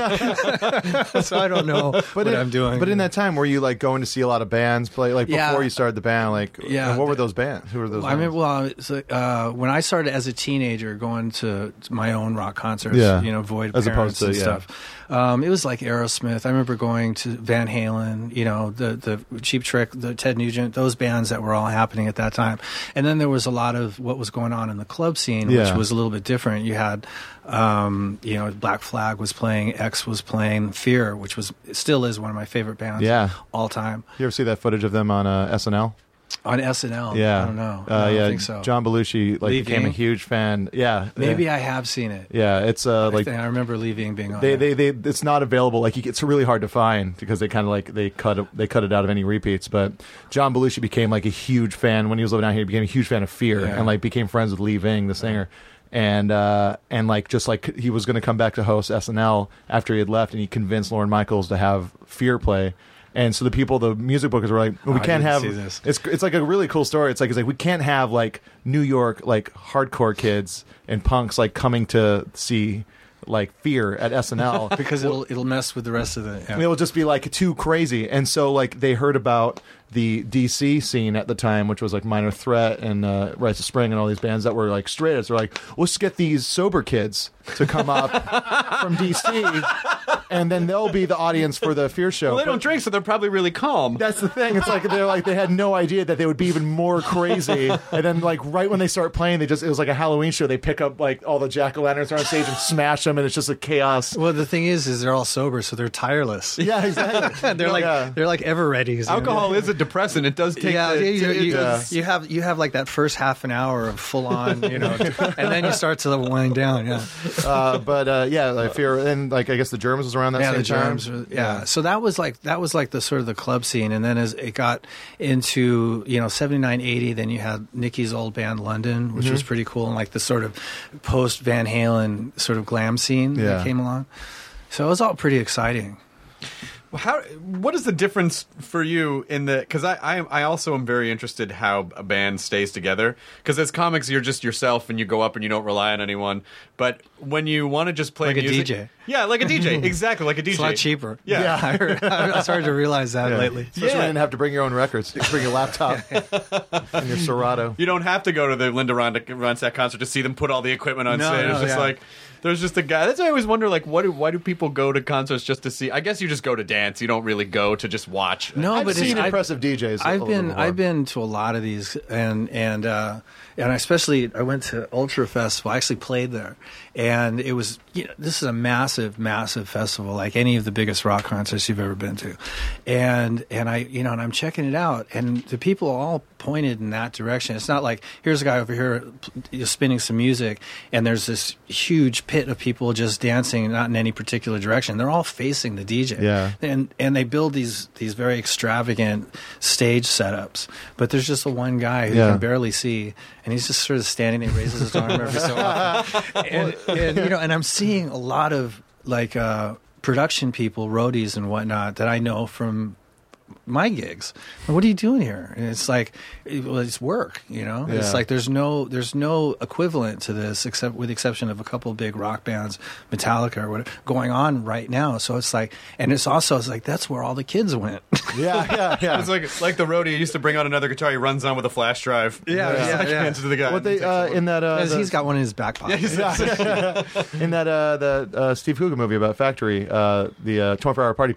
So I don't know but what in, I'm doing. But in that time, were you like going to see a lot of bands play? Like before yeah. you started the band, like yeah. and what were those bands? Who were those? I bands? mean, well, so, uh, when I started as a teenager, going to my own rock concerts, yeah. you know, Void as Parents opposed to and yeah. stuff. Um, it was like Aerosmith. I remember going to Van Halen, you know, the the Cheap Trick, the Ted Nugent, those bands that were all happening at that time. And then there was a lot of what was going on in the club scene, yeah. which was a little bit different. You had, um, you know, Black Flag was playing, X was playing, Fear, which was still is one of my favorite bands, yeah. all time. You ever see that footage of them on uh, S N L? On S N L, yeah, I don't know. Uh, no, I yeah, don't think so. John Belushi like Lee became a Ving? huge fan. Yeah, maybe yeah. I have seen it. Yeah, it's uh, like I, think I remember Lee Ving being on. They, there. they, they, it's not available. Like it's really hard to find because they kind of like they cut it, they cut it out of any repeats. But John Belushi became like a huge fan when he was living out here. He became a huge fan of Fear Yeah. and like became friends with Lee Ving, the singer. And uh, and like just like he was going to come back to host S N L after he had left, and he convinced Lorne Michaels to have Fear play. And so the people, the music bookers were like, well, we Oh, I can't didn't have. see this. It's it's like a really cool story. It's like it's like we can't have like New York like hardcore kids and punks like coming to see like Fear at S N L because it'll it'll mess with the rest of the. Yeah. It'll just be like too crazy. And so like they heard about the D C scene at the time, which was like Minor Threat and uh, Rise of Spring and all these bands that were like straight edge. They're like, let's get these sober kids to come up from D C, and then they'll be the audience for the Fear show. Well, they But don't drink, so they're probably really calm. that's the thing. It's like they're like they had no idea that they would be even more crazy. And then like right when they start playing, they just it was like a Halloween show. They pick up like all the jack o' lanterns on stage and smash them, and it's just a chaos. Well, the thing is, is they're all sober, so they're tireless. Yeah, exactly. they're like Yeah. they're like ever readies. Alcohol is a depressant. It does take. Yeah, the, you, it you, does- you have you have like that first half an hour of full on, you know, and then you start to wind down. Yeah, Uh, but uh, yeah, like Fear, and like I guess the Germs was around that yeah, same the germs. time. were- Yeah. so that was like that was like the sort of the club scene, and then as it got into you know seventy-nine, eighty, then you had Nicky's old band London, which Mm-hmm. was pretty cool, and like the sort of post Van Halen sort of glam scene Yeah. that came along. So it was all pretty exciting. How? What is the difference for you in the? Because I, I, I also am very interested how a band stays together. Because as comics, you're just yourself, and you go up and you don't rely on anyone. But when you want to just play Like a music, D J. yeah, like a D J, exactly, like a D J. It's a lot cheaper. Yeah. Yeah. I, heard, I started to realize that Yeah. lately. Especially when you didn't have to bring your own records. You could bring your laptop and your Serato. You don't have to go to the Linda Ronda- Ronstadt concert to see them put all the equipment on No, stage. no, it's just yeah. like there's just a guy. That's why I always wonder, like, what do, why do people go to concerts just to see? I guess you just go to dance. You don't really go to just watch. No, I've but seen it's, I've- impressive D Js. a I've little been bit I've more. been to a lot of these, and and uh, and especially I went to Ultra Festival. I actually played there, and it was you know this is a massive, massive festival, like any of the biggest rock concerts you've ever been to, and and I you know and I'm checking it out, and the people all pointed in that direction. It's not like here's a guy over here p- spinning some music, and there's this huge pit of people just dancing, not in any particular direction. They're all facing the D J. Yeah. And and they build these these very extravagant stage setups, but there's just the one guy who you Yeah. can barely see, and he's just sort of standing there, raises his arm every so often, and, and you know, and I'm seeing a lot of like uh, production people, roadies and whatnot that I know from my gigs. What are you doing here? And it's like, it, well, it's work, you know. Yeah. It's like there's no there's no equivalent to this, except with the exception of a couple of big rock bands, Metallica or whatever, going on right now. So it's like, and it's also it's like that's where all the kids went. Yeah, yeah, yeah. It's like like the roadie used to bring out another guitar. He runs on with a flash drive. Yeah, Just yeah, like yeah. hands it to the guy. What they uh, in that uh, Because the- he's got one in his back pocket. in that uh, the uh, Steve Huga movie about Factory, uh, the uh, twenty-four hour party people,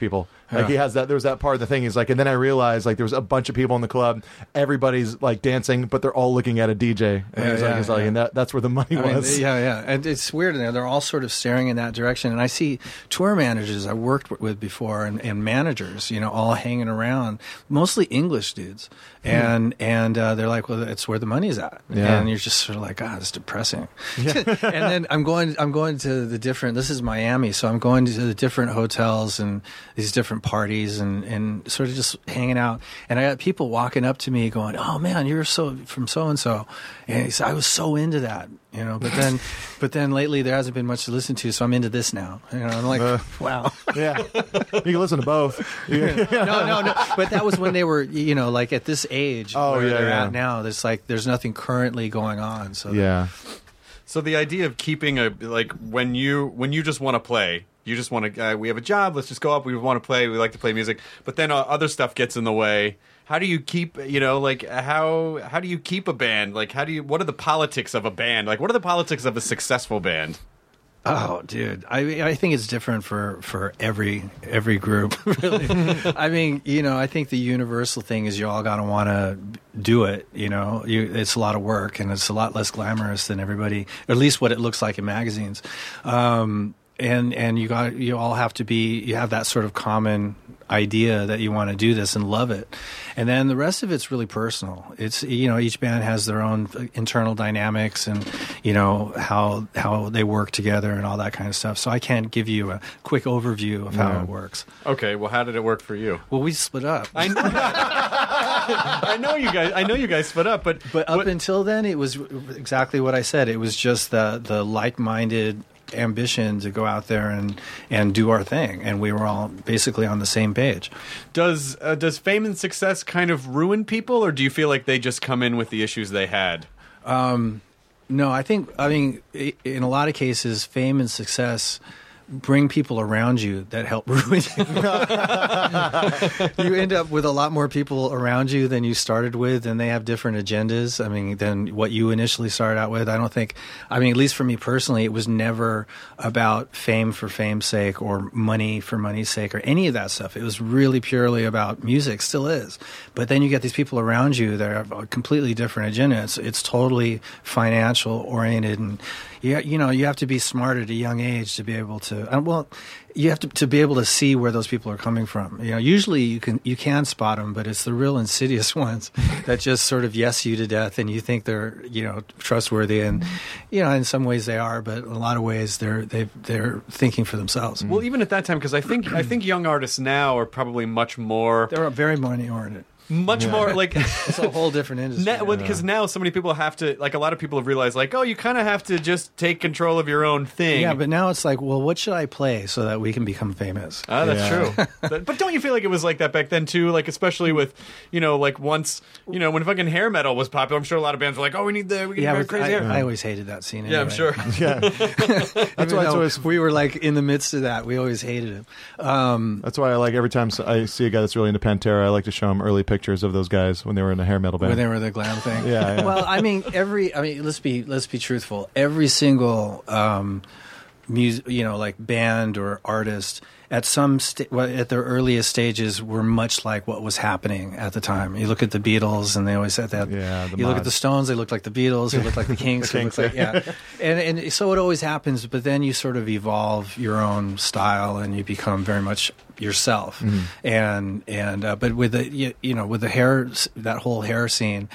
Like Yeah. he has that. There was that part of the thing. He's like, and then I realized like there was a bunch of people in the club. Everybody's like dancing, but they're all looking at a D J. And Yeah, he's yeah, like, he's like, yeah. and that, that's where the money I mean, was. yeah, yeah, and it's weird. And they're all sort of staring in that direction. And I see tour managers I worked with before, and, and managers, you know, all hanging around, mostly English dudes, and and uh, they're like, well, it's where the money's at, Yeah. and you're just sort of like, God, it's depressing. and then I'm going, I'm going to the different. This is Miami, so I'm going to the different hotels and these different parties, and and sort of just hanging out. And I got people walking up to me going, "Oh man, you're so from so and so," and he said, "I was so into that." You know, but then, but then lately there hasn't been much to listen to, so I'm into this now. You know, I'm like, Uh, wow. Yeah, you can listen to both. no, no, no. But that was when they were, you know, like at this age Oh, where yeah, they're yeah. at now. There's like, there's nothing currently going on. So Yeah. So the idea of keeping a like when you when you just want to play, you just want to. Uh, we have a job. Let's just go up. We want to play. We like to play music. But then uh, other stuff gets in the way. How do you keep? You know, like how how do you keep a band? Like how do you? What are the politics of a band? Like what are the politics of a successful band? Oh, dude, I I think it's different for, for every every group. Really, I mean, you know, I think the universal thing is you all got to want to do it. You know, you, it's a lot of work and it's a lot less glamorous than everybody, or at least what it looks like in magazines. Um, and and you got you all have to be you have that sort of common idea that you want to do this and love it, and then the rest of it's really personal. It's, you know, each band has their own internal dynamics and, you know, how how they work together and all that kind of stuff. So I can't give you a quick overview of how Yeah. it works. Okay, well, how did it work for you? Well, we split up. I know, I know you guys. I know you guys split up, but But up what- until then, it was exactly what I said. It was just the the like-minded ambition to go out there and and do our thing, and we were all basically on the same page. does uh, does fame and success kind of ruin people, or do you feel like they just come in with the issues they had? Um, no, I think I mean i- in a lot of cases, fame and success bring people around you that help ruin you. You end up with a lot more people around you than you started with, and they have different agendas. I mean, than what you initially started out with. I don't think, I mean, at least for me personally, it was never about fame for fame's sake or money for money's sake or any of that stuff. It was really purely about music, still is. But then you get these people around you that have a completely different agenda. It's, it's totally financial oriented, and you, you know, you have to be smart at a young age to be able to, uh, well, you have to, to be able to see where those people are coming from. You know, usually you can you can spot them, but it's the real insidious ones that just sort of yes you to death, and you think they're, you know, trustworthy, and you know, in some ways they are, but in a lot of ways they're they they're thinking for themselves. Well, even at that time, because I think I think young artists now are probably much more They're very money oriented. much more like It's a whole different industry. because now so many people have to, like, a lot of people have realized, like, oh, you kind of have to just take control of your own thing. Yeah, but now it's like, well, what should I play so that we can become famous? Ah, that's Yeah. true. but, but don't you feel like it was like that back then too? Like, especially with, you know, like once, you know, when fucking hair metal was popular, I'm sure a lot of bands were like, oh, we need the we need Yeah, very but crazy I, hair. I always hated that scene. yeah, I'm anyway. sure. Yeah, that's Even why it's though always. we were like in the midst of that. We always hated him. Um, That's why I like every time I see a guy that's really into Pantera, I like to show him early pictures of those guys when they were in a hair metal band. when they were the glam thing. Yeah, yeah. Well, I mean, every. I mean, let's be let's be truthful. Every single, um, music, you know, like band or artist at some sta- well, at their earliest stages were much like what was happening at the time. You look at the Beatles, and they always said that. Yeah, the you look at mods. the Stones, they look like the Beatles. They look like the Kinks. The they look Kinks, like, yeah, and and so it always happens. But then you sort of evolve your own style, and you become very much yourself. Mm-hmm. And and uh, but with the you, you know with the hair, that whole hair scene.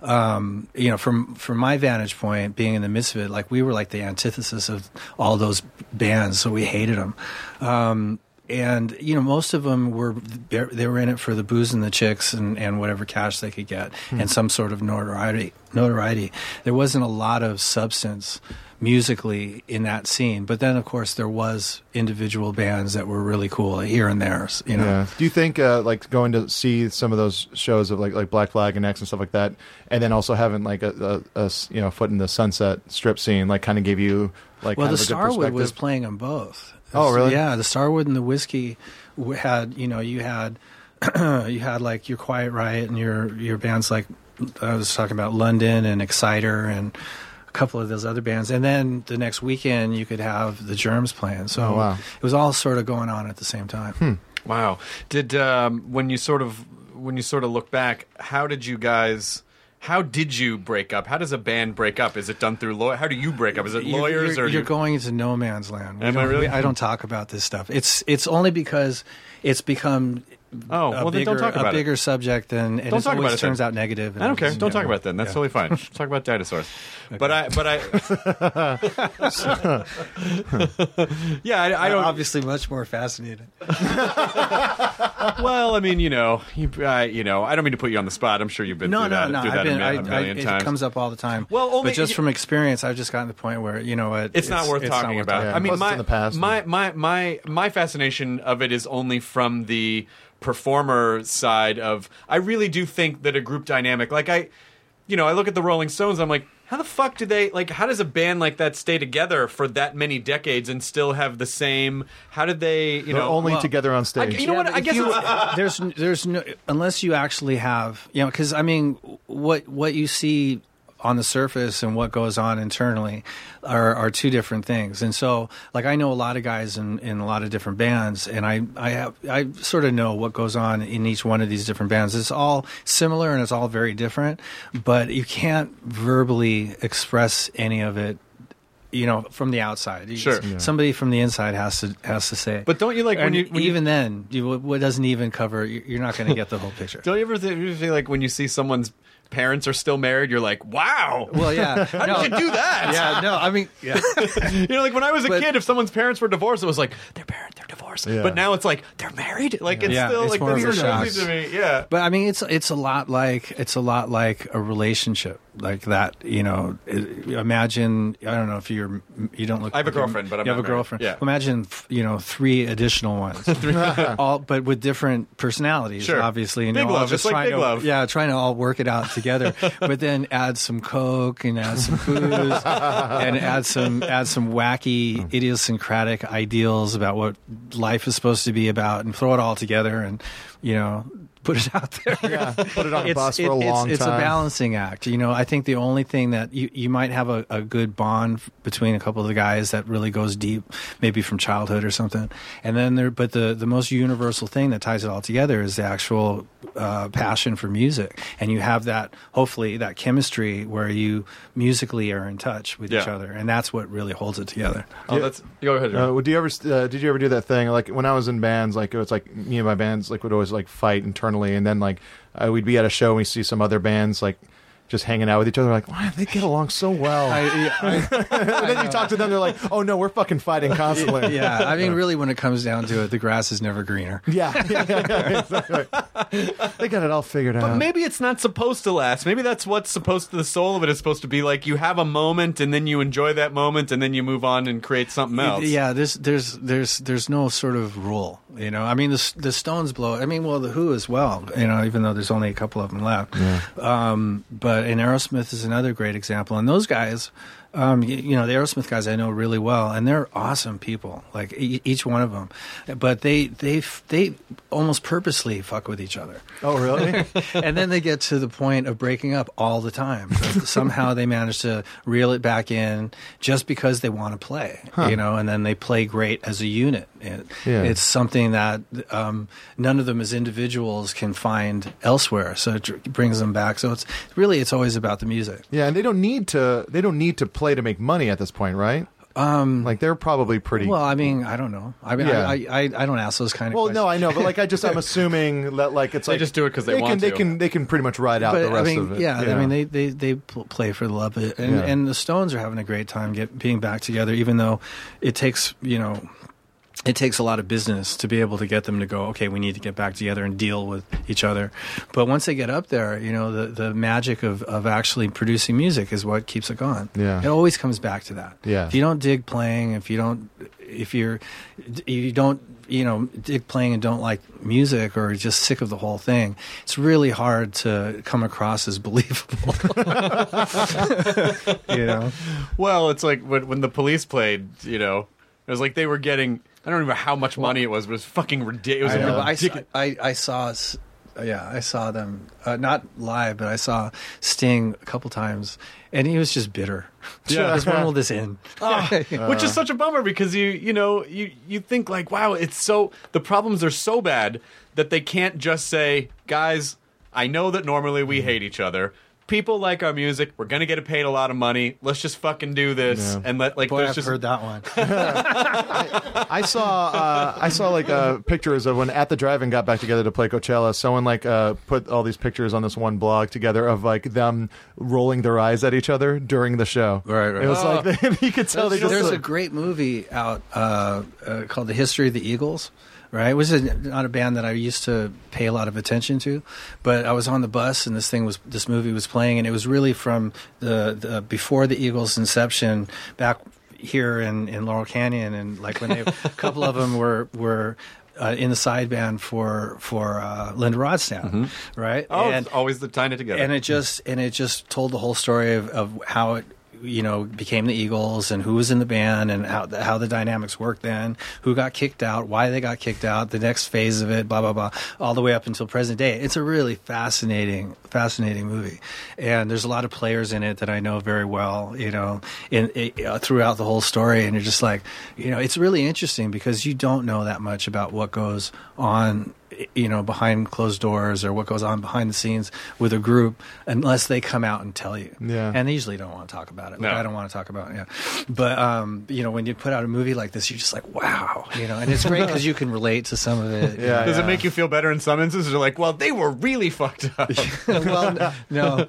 Um, you know, from from my vantage point, being in the midst of it, like we were like the antithesis of all those bands, so we hated them. Um, and you know, most of them were they were in it for the booze and the chicks and, and whatever cash they could get, and some sort of notoriety. Notoriety. There wasn't a lot of substance musically in that scene, but then of course there was individual bands that were really cool here and there. You know. Yeah. Do you think uh, like going to see some of those shows of like like Black Flag and X and stuff like that, and then also having like a, a, a s- you know foot in the Sunset Strip scene, like kind of gave you like Well, kind the of a good Starwood was perspective? playing them both. Oh, really? Yeah, the Starwood and the Whiskey w- had, you know, you had you had like your Quiet Riot and your your bands like I was talking about London and Exciter and a couple of those other bands, and then the next weekend you could have the Germs playing. So Oh, wow. it was all sort of going on at the same time. Wow. Did um, when you sort of when you sort of look back, how did you guys? How did you break up? How does a band break up? Is it done through law? How do you break up? Is it lawyers you're, or you're you... going into no man's land? We Am I don't- really? we- I don't talk about this stuff. It's it's only because it's become Oh, a well, then bigger, don't talk about a it. bigger subject, and, and Don't it talk always about it then. turns out negative. And I don't care. it's- Don't yeah. talk about it then. That's Yeah. totally fine. Let's talk about dinosaurs. But I, but I, yeah, I, I don't. Obviously, much more fascinating. Well, I mean, you know, you, uh, you know, I don't mean to put you on the spot. I'm sure you've been No, through no, that, no. through I've that been. a, I, mi- a I, million it times. comes up all the time. Well, only- but just from experience, I've just gotten to the point where you know what, It's, not worth it's talking not worth about. talking I mean, Plus it's my, in the past. my my my my fascination of it is only from the performer side of. I really do think that a group dynamic, like I, you know, I look at the Rolling Stones. I'm like, how the fuck do they like? How does a band like that stay together for that many decades and still have the same? How did they? You They're know, only well, together on I, stage. you know what? but I if guess you- it's, there's there's no unless you actually have you know because I mean what what you see on the surface and what goes on internally are, are two different things. And so, like, I know a lot of guys in, in a lot of different bands, and I I have I sort of know what goes on in each one of these different bands. It's all similar and it's all very different, but you can't verbally express any of it. You know, from the outside, You- Sure. Yeah. somebody from the inside has to has to say it. But don't you like when And you when you- even then, you, what doesn't even cover, you- you're not going to get the whole picture. Don't you ever th- you feel like when you see someone's parents are still married, you're like, wow. Well, yeah. How no, did you do that? Yeah, no, I mean, yeah. You know, like when I was a But- kid, if someone's parents were divorced, it was like, their parent, they're divorced. Yeah. But now it's like, they're married? Like, it's Yeah, still, it's like, more that's of a so shock. crazy to me. Yeah. But I mean, it's it's a lot like it's a lot like a relationship like that. You know, it, imagine I don't know if you're you don't look. I have a like you're- girlfriend, but I'm you not have a married. girlfriend. Yeah. Imagine you know three additional ones, all but with different personalities. Sure. Obviously, and Big they're all love. just It's like trying Big to Love. yeah, trying to all work it out together. But then add some coke and add some booze and add some add some wacky idiosyncratic ideals about what life is supposed to be about, and throw it all together and you know. Put it out there. Yeah, put it on a It's- bus for it- a it's- long it's time. a balancing act. You know, I think the only thing that you, you might have a, a good bond f- between a couple of the guys that really goes deep, maybe from childhood or something. And then there, but the, the most universal thing that ties it all together is the actual uh, passion for music. And you have that, hopefully, that chemistry where you musically are in touch with each Yeah. other. And that's what really holds it together. Oh, that's. Go ahead. John. Uh, do you ever uh, did you ever do that thing like when I was in bands like it was like me and my bands like would always like fight internally and then like uh, we'd be at a show and we see some other bands like just hanging out with each other like why they get along so well I, I, and then you talk to them they're like oh no we're fucking fighting constantly yeah, I mean, really, when it comes down to it, the grass is never greener. yeah, yeah, yeah, yeah, exactly. They got it all figured But out. maybe it's not supposed to last. Maybe that's what's supposed to, the soul of it is supposed to be like you have a moment and then you enjoy that moment and then you move on and create something else. Yeah, there's there's there's there's no sort of rule, you know. I mean, the the Stones blow. I mean, well, the Who as well, you know, even though there's only a couple of them left. Um, but and Aerosmith is another great example, and those guys. Um, you, you know, the Aerosmith guys I know really well, and they're awesome people, like e- each one of them. But they they they almost purposely fuck with each other. Oh really? And then they get to the point of breaking up all the time. But somehow they manage to reel it back in just because they want to play, you know, and then they play great as a unit. It, Yeah. It's something that um, none of them as individuals can find elsewhere. So it dr- brings them back. So it's really, it's always about the music. Yeah, and they don't need to they don't need to play to make money at this point, right? Um, like they're probably pretty. Well, I mean, I don't know. I mean, Yeah. I, I, I, I don't ask those kind of Well, questions. no, I know, but like I just I'm assuming that like it's They like just do it 'cause they can, want They to. can they can pretty much ride out But, the rest I mean, of it. yeah, you I mean, know? they, they, they pl- play for the love of it. And, Yeah. and the Stones are having a great time get, being back together, even though it takes, you know, it takes a lot of business to be able to get them to go, okay, we need to get back together and deal with each other. But once they get up there, you know, the, the magic of, of actually producing music is what keeps it going. Yeah. It always comes back to that. Yeah. If you don't dig playing, if you don't, if you're, if you don't, you know, dig playing and don't like music or just sick of the whole thing, it's really hard to come across as believable. You know? Well, it's like when, when the Police played, you know, it was like they were getting, I don't remember how much money it was, but it was fucking ridiculous. I, It was know, I, ridiculous. I, I saw s- Yeah, I saw them uh, not live, but I saw Sting a couple times, and he was just bitter. Yeah. Just when will this end? Oh, which is such a bummer because you you know you you think like, wow, it's so the problems are so bad that they can't just say, guys, I know that normally we hate each other. People like our music. We're gonna get paid a lot of money. Let's just fucking do this Yeah. and let like. Boy, there's I've just heard that one. I saw uh, I saw like uh, pictures of when At the Drive-In got back together to play Coachella. Someone like uh, put all these pictures on this one blog together of like them rolling their eyes at each other during the show. Right, right. It was Oh. like they, you could tell they just There's a like, great movie out uh, uh, called The History of the Eagles. Right, it was a, not a band that I used to pay a lot of attention to, but I was on the bus and this thing was this movie was playing, and it was really from the, the before the Eagles' inception back here in, in Laurel Canyon, and like when they, a couple of them were were. Uh, in the side band for for uh, Linda Ronstadt, right? oh, and, it's always the tying it together. and it just and it just told the whole story of, of how it you know became the Eagles and who was in the band and how the, how the dynamics worked then, who got kicked out, why they got kicked out, the next phase of it, blah blah blah, all the way up until present day. It's a really fascinating fascinating movie, and there's a lot of players in it that I know very well, you know, in, in uh, throughout the whole story, and you're just like, you know, it's really interesting because you don't know that much about what goes on, you know, behind closed doors or what goes on behind the scenes with a group unless they come out and tell you. Yeah. And they usually don't want to talk about it. No. Like, I don't want to talk about it. Yeah. But, um, you know, when you put out a movie like this, you're just like, wow, you know, and it's great because you can relate to some of it. Yeah, Does yeah. it make you feel better in some instances? You're like, well, they were really fucked up. Well, n- no.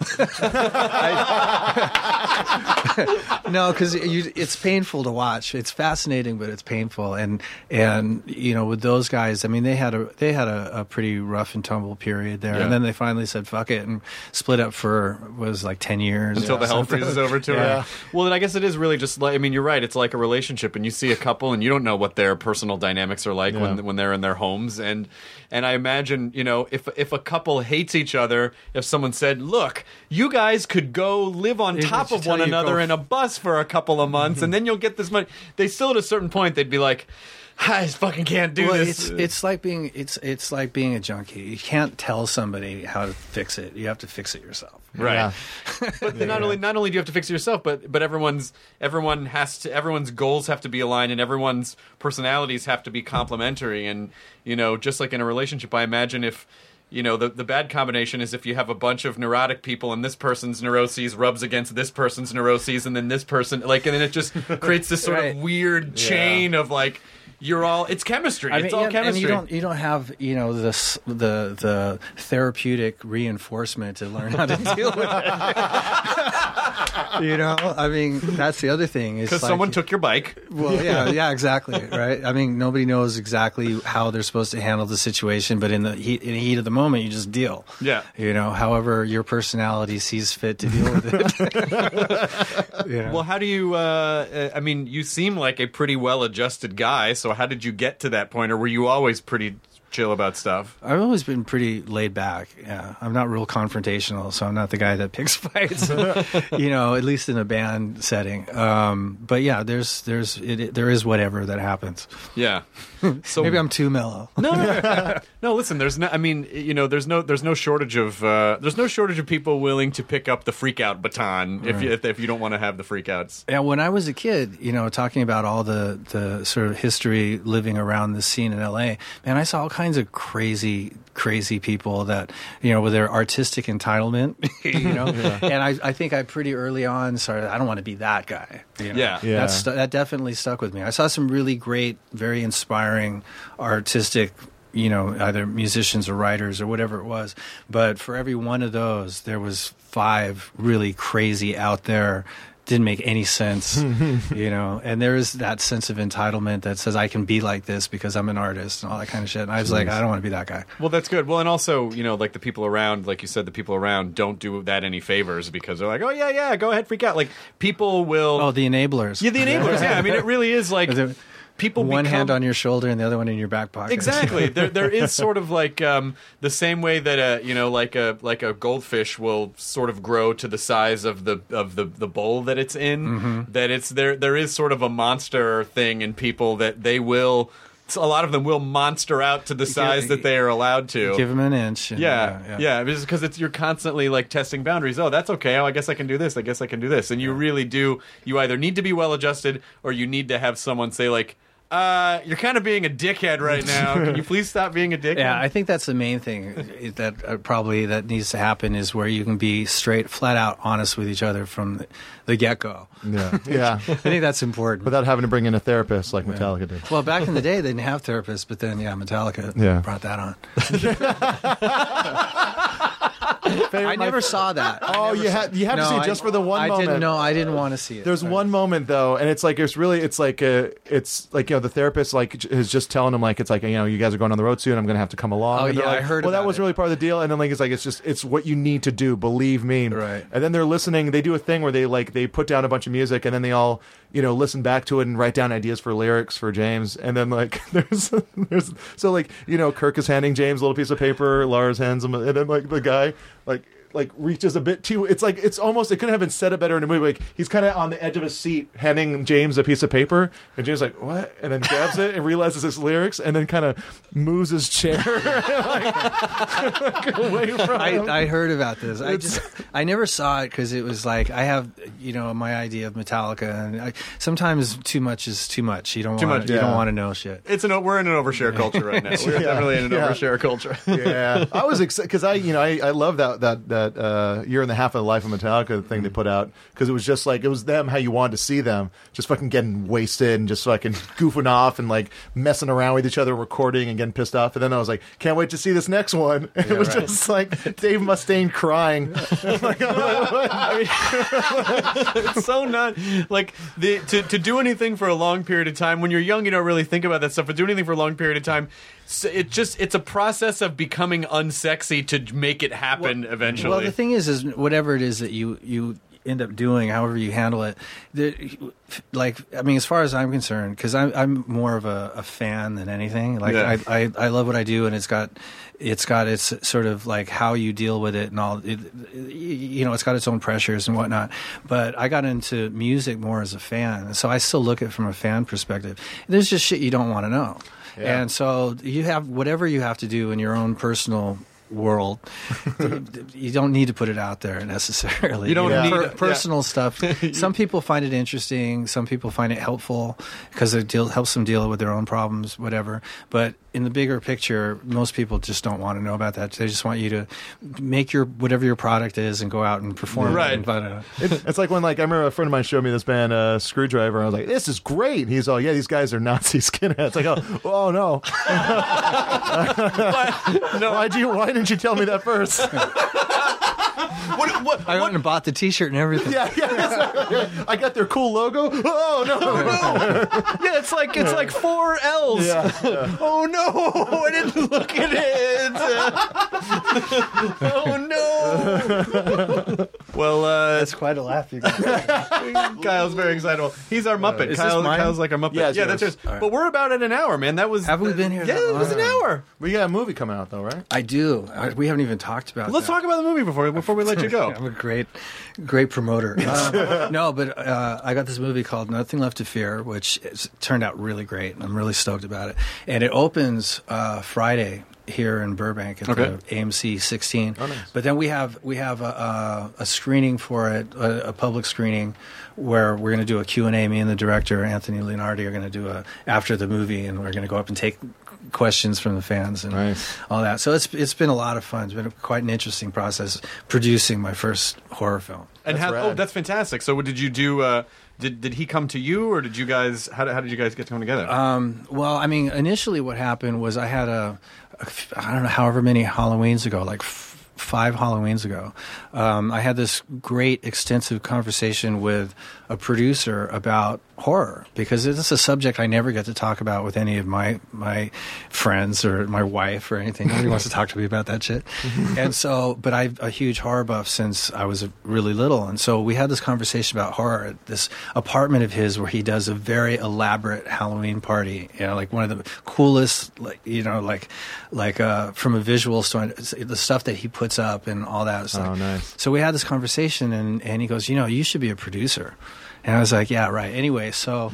I- no, because it's painful to watch. It's fascinating, but it's painful. And, and you know, with those guys, I mean, they had a they had a, a pretty rough and tumble period there. Yeah. And then they finally said, fuck it, and split up for, was like ten years. Until or the hell something. freezes over to Yeah. it. Well, then I guess it is really just like, I mean, you're right. It's like a relationship, and you see a couple, and you don't know what their personal dynamics are like Yeah. when when they're in their homes. And and I imagine, you know, if if a couple hates each other, if someone said, "Look, you guys could go live on They top should of tell one you, another go in a bus for a couple of months, and then you'll get this money," they still at a certain point they'd be like, I just fucking can't do well, this. It's it's like being it's it's like being a junkie. You can't tell somebody how to fix it. You have to fix it yourself. Right. Yeah. But then not only not only do you have to fix it yourself, but but everyone's everyone has to everyone's goals have to be aligned, and everyone's personalities have to be complementary. And you know, just like in a relationship, I imagine if you know the the bad combination is if you have a bunch of neurotic people and this person's neuroses rubs against this person's neuroses, and then this person like, and then it just creates this sort Right. of weird chain of like. You're all. It's chemistry. I It's mean, all yeah, chemistry. and you don't you don't have you know this the the therapeutic reinforcement to learn how to deal with it. You know, I mean, that's the other thing. Because like, someone took your bike. Well, yeah, yeah, exactly, right. I mean, nobody knows exactly how they're supposed to handle the situation, but in the heat in the heat of the moment, you just deal. Yeah. You know, however your personality sees fit to deal with it. You know? Well, how do you? Uh, I mean, you seem like a pretty well-adjusted guy. So, how did you get to that point, or were you always pretty chill about stuff? I've always been pretty laid back. Yeah, I'm not real confrontational, so I'm not the guy that picks fights. You know, at least in a band setting. Um, but yeah, there's there's it, it- there is whatever that happens. Yeah. So Maybe I'm too mellow. no, no, no. Listen, there's no. I mean, you know, there's no, there's no shortage of, uh, there's no shortage of people willing to pick up the freak out baton if you, if, if you don't want to have the freakouts. Yeah, when I was a kid, you know, talking about all the, the sort of history living around this scene in L A, man, I saw all kinds of crazy, crazy people that, you know, with their artistic entitlement, you know, and I, I think I pretty early on started, I don't want to be that guy. You know? Yeah. Yeah. That's, stu- that definitely stuck with me. I saw some really great, very inspiring artistic, you know, either musicians or writers or whatever it was. But for every one of those, there was five really crazy out there. Didn't make any sense, you know. And there is that sense of entitlement that says I can be like this because I'm an artist and all that kind of shit. And I was like, I don't want to be that guy. Well, that's good. Well, and also, you know, like the people around, like you said, the people around don't do that any favors because they're like, oh yeah, yeah, go ahead, freak out. Like people will. Oh, the enablers. Yeah, the enablers. Yeah, I mean, it really is like The- people. One become, hand on your shoulder and the other one in your back pocket. Exactly. there, there is sort of like um, the same way that a you know like a like a goldfish will sort of grow to the size of the of the, the bowl that it's in. Mm-hmm. That it's there. There is sort of a monster thing in people that they will a lot of them will monster out to the size that they are allowed to. Give them an inch. And, Yeah, yeah, yeah, because it's you're constantly like testing boundaries. Oh, that's okay. Oh, I guess I can do this. I guess I can do this. And you really do. You either need to be well adjusted, or you need to have someone say like, "Uh, you're kind of being a dickhead right now. Can you please stop being a dickhead?" Yeah, I think that's the main thing that uh, probably that needs to happen is where you can be straight, flat out honest with each other from the, the get go. Yeah, yeah. I think that's important Without having to bring in a therapist like Metallica did. Well, back in the day, they didn't have therapists, but then yeah, Metallica Yeah. brought that on. I never saw that. I Oh, never you saw- had you had to No, see it I- just for the one I moment. didn't. No, I didn't want to see it. There's one moment though, and it's like it's really it's like a, it's like you know the therapist like j- is just telling him like it's like you know you guys are going on the road soon. I'm gonna have to come along. Oh, And they're yeah, I like, heard Well, that about was it. really part of the deal. And then like it's like it's just it's what you need to do. Believe me. Right. And then they're listening. They do a thing where they like they put down a bunch of music and then they all you know listen back to it and write down ideas for lyrics for James. And then like there's there's so like you know Kirk is handing James a little piece of paper. Lars hands him, and then like the guy like. like reaches a bit too it's like it's almost it couldn't have been said it better in a movie like he's kind of on the edge of his seat handing James a piece of paper and James like what and then grabs it and realizes it's lyrics and then kind of moves his chair like, like away from him. I, I heard about this. I It's- just I never saw it because it was like I have you know my idea of Metallica, and I, sometimes too much is too much. You don't Too want much, you yeah. don't want to know shit. It's an we're in an overshare culture right now. We're Yeah, definitely in an yeah. overshare culture. Yeah, I was excited because I, you know, I, I love that that that uh, year and a half of the life of Metallica thing they put out because it was just like it was them how you wanted to see them, just fucking getting wasted and just fucking goofing off and like messing around with each other, recording and getting pissed off. And then I was like, can't wait to see this next one. And it was right. just like Dave Mustaine crying. Like, I'm like, what? I mean, it's so not like the to to do anything for a long period of time. When you're young, you don't really think about that stuff. But do anything for a long period of time, so it just it's a process of becoming unsexy to make it happen eventually. Well, the thing is, is whatever it is that you you end up doing, however you handle it, the, like I mean, as far as I'm concerned, because I'm I'm more of a, a fan than anything. Like Yeah. I, I I love what I do, and it's got it's got its sort of like how you deal with it and all. It, you know, it's got its own pressures and whatnot. But I got into music more as a fan, so I still look at it from a fan perspective. There's just shit you don't want to know. Yeah. And so you have whatever you have to do in your own personal world. You don't need to put it out there necessarily. You don't know, need per- yeah. personal stuff. Some people find it interesting. Some people find it helpful because it deal, helps them deal with their own problems, whatever. But in the bigger picture, most people just don't want to know about that. They just want you to make your whatever your product is and go out and perform. Right. It and, uh, It, it's like when like I remember a friend of mine showed me this band uh, Screwdriver. And I was like, "This is great." He's all, "Yeah, these guys are Nazi skinheads." Like, "Oh, oh no, no, why'd you? Why didn't you tell me that first?" what, what, I went and bought the T-shirt and everything. Yeah, yeah. I got their cool logo. Oh no. yeah, it's like it's like four L's. Yeah, yeah. Oh no, I didn't look at it. Oh no. Well, uh, That's quite a laugh. You got. Kyle's very excitable. He's our Muppet. is this Kyle, mine? Kyle's like our Muppet. Yeah, it's yeah, that's yours. yours. But we're about at an hour, man. That was Have we been here Yeah, that it was an long? hour. We got a movie coming out though, right? I do. I, we haven't even talked about. Let's that. talk about the movie before before we let you go. I'm a great, great promoter. Um, no, but uh, I got this movie called Nothing Left to Fear, which is, turned out really great. I'm really stoked about it. And it opens uh, Friday here in Burbank at Okay. the A M C sixteen. Oh, nice. But then we have we have a, a, a screening for it, a, a public screening, where we're going to do a Q and A. Me and the director, Anthony Leonardi, are going to do a after the movie, and we're going to go up and take questions from the fans and Nice. all that. So it's it's been a lot of fun. It's been quite an interesting process producing my first horror film. And That's how, rad. oh, that's fantastic. So, what did you do? Uh, did did he come to you, or did you guys? How did, how did you guys get to come together? Um, well, I mean, initially what happened was I had a, a f- I don't know, however many Halloweens ago, like f- five Halloweens ago, um, I had this great extensive conversation with a producer about horror, because it's a subject I never get to talk about with any of my my friends or my wife or anything. Nobody wants to talk to me about that shit. And so, but I'm a huge horror buff since I was really little, and so we had this conversation about horror at this apartment of his where he does a very elaborate Halloween party. You know, like one of the coolest, like you know, like like uh, from a visual standpoint, the stuff that he puts puts up and all that. Oh, like, nice. So we had this conversation, and, and he goes, you know, you should be a producer. And I was like, yeah, right. Anyway, so,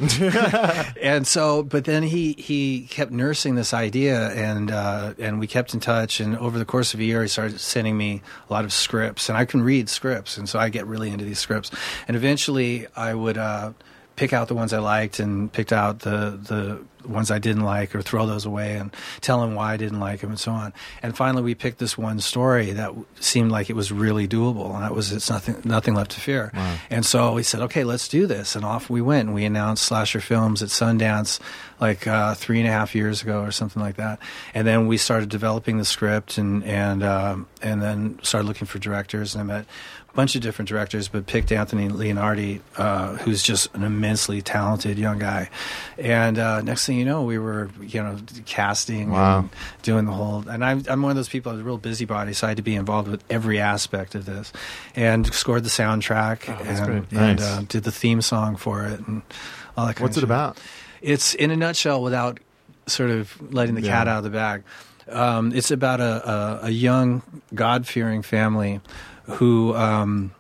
and so, but then he, he kept nursing this idea, and uh, and we kept in touch. And over the course of a year, he started sending me a lot of scripts, and I can read scripts, and so I get really into these scripts. And eventually, I would uh, pick out the ones I liked, and picked out the the ones I didn't like, or throw those away, and tell him why I didn't like them, and so on. And finally, we picked this one story that w- seemed like it was really doable, and that was It's Nothing Nothing Left to Fear. Wow. And so we said, okay, let's do this, and off we went. And we announced Slasher Films at Sundance like uh, three and a half years ago, or something like that. And then we started developing the script, and and um, and then started looking for directors. And I met a bunch of different directors, but picked Anthony Leonardi, uh, who's just an immensely talented young guy. And uh, next thing you know, we were, you know, casting Wow. and doing the whole. And I'm, I'm one of those people, I was a real busybody, so I had to be involved with every aspect of this. And scored the soundtrack, Oh, that's and, great. and Nice. uh, did the theme song for it, and all that kind What's of it shit. about? It's, in a nutshell, without sort of letting the Yeah. cat out of the bag, um, it's about a, a, a young, God-fearing family who, um,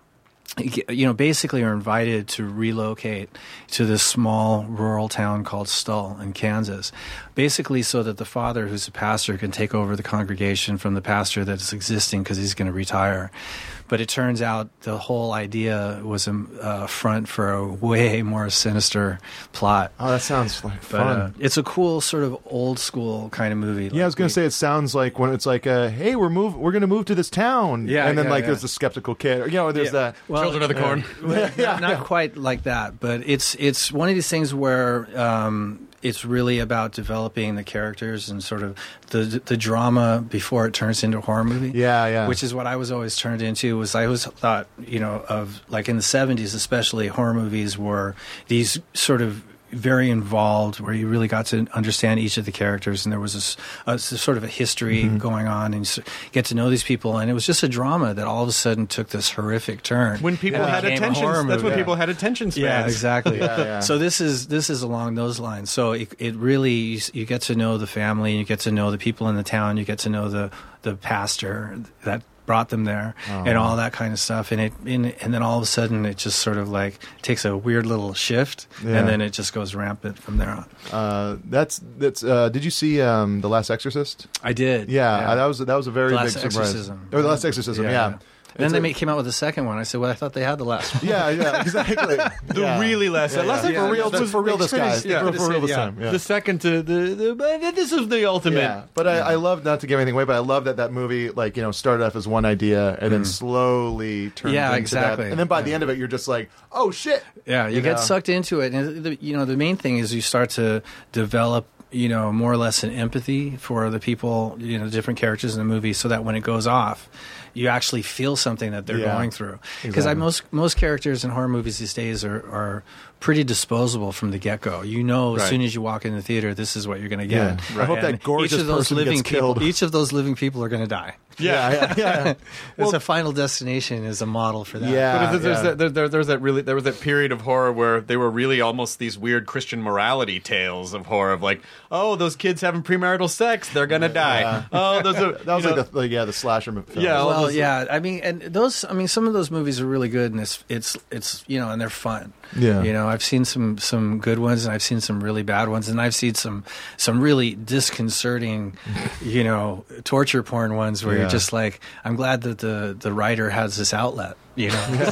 you know, basically are invited to relocate to this small rural town called Stull in Kansas, basically so that the father, who's a pastor, can take over the congregation from the pastor that's existing because he's going to retire. But it turns out the whole idea was a uh, front for a way more sinister plot. Oh, that sounds like But fun. uh, it's a cool sort of old school kind of movie. Yeah, I was going to say it sounds like when it's like, uh, "Hey, we're move, we're going to move to this town," Yeah, and then yeah, like yeah. there's the skeptical kid, or you know, there's Yeah. that Well, Children of the Corn. Well, not, not quite like that, but it's it's one of these things where um, it's really about developing the characters and sort of the the drama before it turns into a horror movie. Yeah, yeah. Which is what I was always turned into. Was I always thought, you know, of like in the seventies, especially, horror movies were these sort of very involved, where you really got to understand each of the characters, and there was this, a, sort of a history Mm-hmm. going on, and you s- get to know these people, and it was just a drama that all of a sudden took this horrific turn. When people and had became a attention, horror that's when movie. people had attention spans. Yeah, exactly. Yeah, yeah. So this is this is along those lines. So it, it really you, s- you get to know the family, you get to know the people in the town, you get to know the the pastor that brought them there, Oh. and all that kind of stuff. And it and, and then all of a sudden it just sort of like takes a weird little shift, Yeah. and then it just goes rampant from there on. Uh, that's that's. Uh, did you see um, the Last Exorcist? I did. Yeah, uh, that was that was a very The big Last surprise. Exorcism. Or the Last Exorcism. Yeah. Then It's they a- made, came out with the second one. I said, well, I thought they had the last one. Yeah, yeah, exactly. The Yeah. really last. Yeah, last yeah. time for real, the- for real this guy. Yeah. For, for real this Yeah. time. Yeah. The second to the, the but this is the ultimate. Yeah, but I, I love, not to give anything away, but I love that that movie, like, you know, started off as one idea and then slowly turned Yeah, into exactly. that. And then by Yeah. the end of it, you're just like, oh shit. Yeah, you, You get know? sucked into it, and the, you know the main thing is you start to develop, you know, more or less an empathy for the people, you know, different characters in the movie, so that when it goes off, you actually feel something that they're Yeah, going through. Because exactly. most most characters in horror movies these days are, are pretty disposable from the get go. You know, as Right. soon as you walk in the theater, this is what you're going to get. Yeah. I hope that And gorgeous each of those person living gets people, killed. each of those living people are going to die. Yeah, yeah, yeah. It's a Final Destination is a model for that. Yeah. But there's, yeah. that, there, there, there's that really there was that period of horror where they were really almost these weird Christian morality tales of horror, of like, oh, those kids having premarital sex, they're gonna die. Yeah. Oh, those are, That was you like know, the, the yeah the slasher mo- film. Yeah, all Well, those- yeah. I mean, and those. I mean, some of those movies are really good, and it's it's it's you know, and they're fun. Yeah. You know, I've seen some some good ones, and I've seen some really bad ones, and I've seen some some really disconcerting, you know, torture porn ones where Yeah. you're just like, I'm glad that the the writer has this outlet. You know, you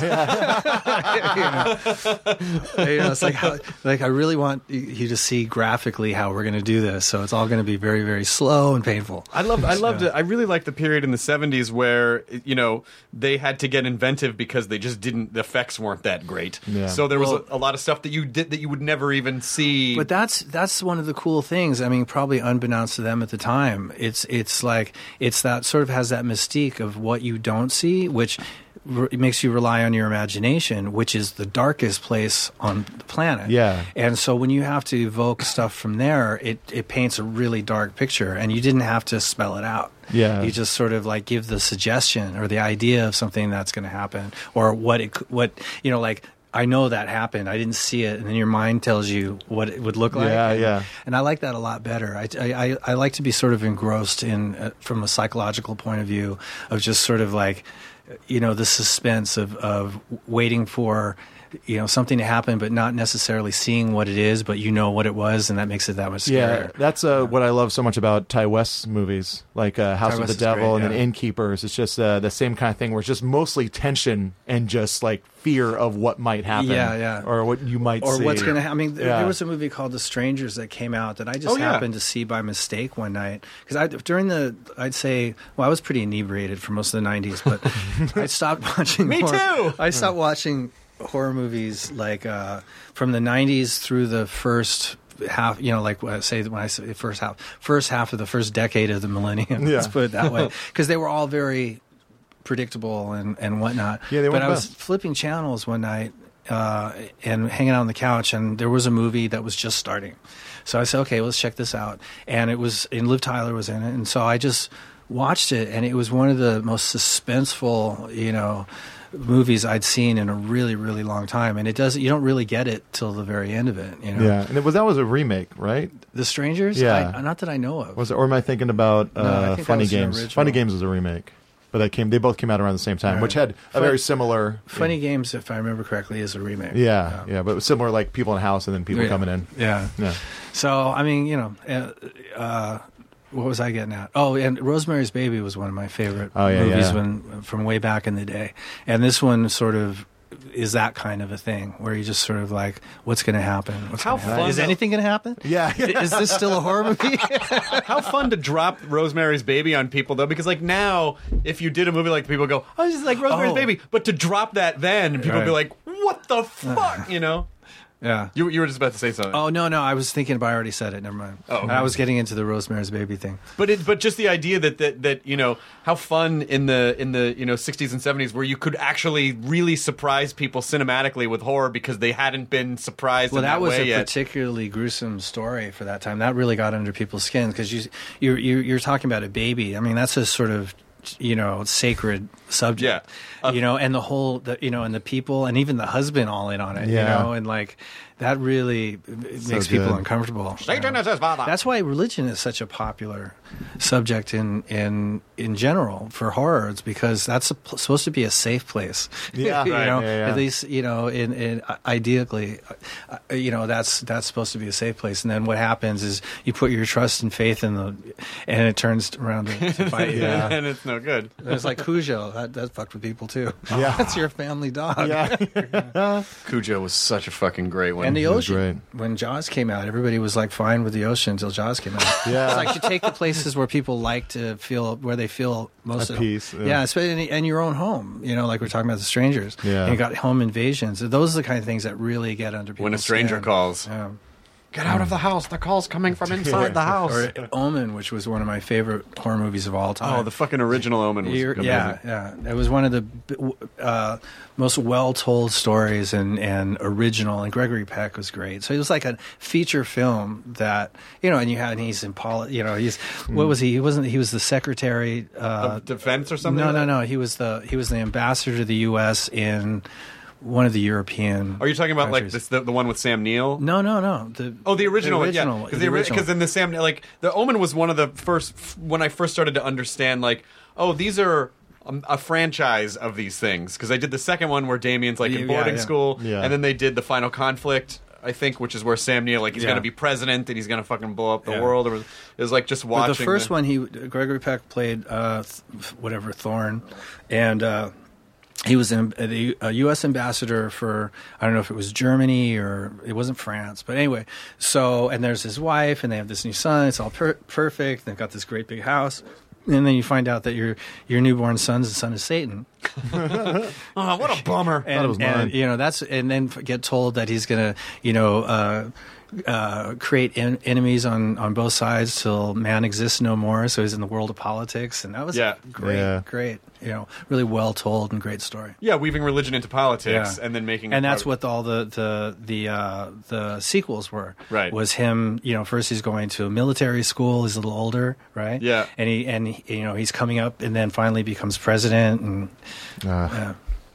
know, You know, it's like how, like I really want you to see graphically how we're going to do this, so it's all going to be very very slow and painful. I love, I loved it. I really liked the period in the seventies where, you know, they had to get inventive because they just didn't. The effects weren't that great. Yeah. So there was Well- a, a lot of stuff that you did that you would never even see. But that's that's one of the cool things. I mean, probably unbeknownst to them at the time, it's it's like it's that sort of has that mystique of what you don't see, which re- makes you rely on your imagination, which is the darkest place on the planet. Yeah. And so when you have to evoke stuff from there, it it paints a really dark picture, and you didn't have to spell it out. Yeah. You just sort of like give the suggestion or the idea of something that's going to happen, or what it c- what you know like. I know that happened. I didn't see it, and then your mind tells you what it would look like. Yeah, and, yeah. And I like that a lot better. I, I, I like to be sort of engrossed in, uh, from a psychological point of view, of just sort of like, you know, the suspense of, of waiting for, you know, something to happen, but not necessarily seeing what it is, but you know what it was, and that makes it that much scarier. Yeah, that's uh, what I love so much about Ty West's movies, like uh, House Ty of West the is Devil great, and yeah. then Innkeepers. It's just uh, the same kind of thing where it's just mostly tension and just like fear of what might happen. Yeah, yeah. Or what you might or see. what's going to happen. I mean, there, Yeah. there was a movie called The Strangers that came out that I just Oh, yeah. happened to see by mistake one night. Because I during the, I'd say, well, I was pretty inebriated for most of the nineties, but I stopped watching Me horror- too! I stopped watching horror movies like uh, from the nineties through the first half, you know, like when I say when I say first half, first half of the first decade of the millennium. Yeah. Let's put it that way, because they were all very predictable and, and whatnot. Yeah, they but weren't I was best. flipping channels one night uh, and hanging out on the couch, and there was a movie that was just starting. So I said, okay, let's check this out. And it was, and Liv Tyler was in it, and so I just watched it, and it was one of the most suspenseful, you know, movies I'd seen in a really, really long time. And it does, you don't really get it till the very end of it, you know. Yeah, and it was that was a remake, right? The Strangers? Yeah. I, not that I know of. Was it, or am I thinking about uh, No, I think that Funny was an Games? original. Funny Games was a remake, but that came. They both came out around the same time, Right. which had a Fun- very similar. Funny Games, if I remember correctly, is a remake. Yeah, yeah, but it was similar, like people in a house and then people Yeah. coming in. Yeah. Yeah. So, I mean, you know, uh, uh, what was I getting at? Oh, and Rosemary's Baby was one of my favorite Oh, yeah, movies yeah. when from way back in the day. And this one sort of is that kind of a thing where you just sort of like, what's going to happen? What's How gonna happen? fun Is though- anything going to happen? Yeah. Is this still a horror movie? How fun to drop Rosemary's Baby on people, though, because like now, if you did a movie like people go, oh, this is like Rosemary's Oh. Baby, but to drop that then, people would be Right. like, what the fuck, you know? Yeah. You, you were just about to say something. Oh, no, no. I was thinking, but I already said it. Never mind. Oh. I was getting into the Rosemary's Baby thing. But it, but just the idea that, that that you know how fun in the in the you know sixties and seventies where you could actually really surprise people cinematically with horror because they hadn't been surprised Well, in that, that, was way a yet. particularly gruesome story for that time. That really got under people's skin because you, you're, you're you're talking about a baby. I mean, that's a sort of, you know, sacred subject. Yeah. Uh, you know, and the whole, the, you know, and the people, and even the husband all in on it. Yeah. You know, and like that really it So makes people good. uncomfortable. Satan is his father. That's why religion is such a popular subject in in in general for horror. It's because that's a, supposed to be a safe place. Yeah. you Right. know, Yeah, yeah. at least you know, in, in ideally, uh, you know, that's that's supposed to be a safe place. And then what happens is you put your trust and faith in the, and it turns around to, to fight you. Yeah. and it's no good. It's like Cujo. That, that fucked with people too. Yeah. That's your family dog. Yeah. Cujo was such a fucking great one. And the It was ocean. When Jaws came out, everybody was like fine with the ocean until Jaws came out. Yeah. It's like you take the places where people like to feel, where they feel most At of peace, yeah. Yeah, especially and your own home. You know, like we're talking about the strangers. Yeah. And you got home invasions. Those are the kind of things that really get under people's When a stranger skin. calls. Yeah. Get out of the house. The call's coming from inside the house. Or Omen, which was one of my favorite horror movies of all time. Oh, the fucking original Omen was You're- amazing. yeah, yeah. It was one of the uh, most well-told stories and, and original. And Gregory Peck was great. So it was like a feature film that, you know, and you had, and he's in poli- you know, he's what was he? He wasn't. He was the secretary uh, Of defense or something? No, like no, that? no. He was the he was the ambassador to the U S in one of the European. Are you talking about like countries. this, the, the one with Sam Neill? No, no, no. The, Oh, the original, the one, original, yeah. the Because original. in the Sam, like the Omen was one of the first when I first started to understand, like, oh, these are um, a franchise of these things. Because I did the second one where Damien's like in Yeah, boarding yeah. school, Yeah. and then they did the Final Conflict. I think, which is where Sam Neill, like, he's Yeah. going to be president and he's going to fucking blow up the Yeah. world. Or it was like just But watching. the first one, he Gregory Peck played uh, th- whatever Thorn, and uh, he was in, uh, the a U S ambassador for, I don't know if it was Germany or it wasn't France, but anyway. So and there's his wife, and they have this new son. It's all per- perfect. They've got this great big house. And then you find out that your your newborn son's the son of Satan. oh, what a bummer! And, it was and, mine. you know that's and then get told that he's gonna you know uh, uh, create en- enemies on, on both sides till man exists no more. So he's in the world of politics, and that was Yeah. great, Yeah. great. You know, really well told and great story. Yeah, weaving religion into politics Yeah. and then making. And it that's part what all the the the uh, the sequels were. Right. Was him. You know, first he's going to a military school. He's a little older, right? Yeah. And he and he, you know he's coming up, and then finally becomes president. And Uh, yeah.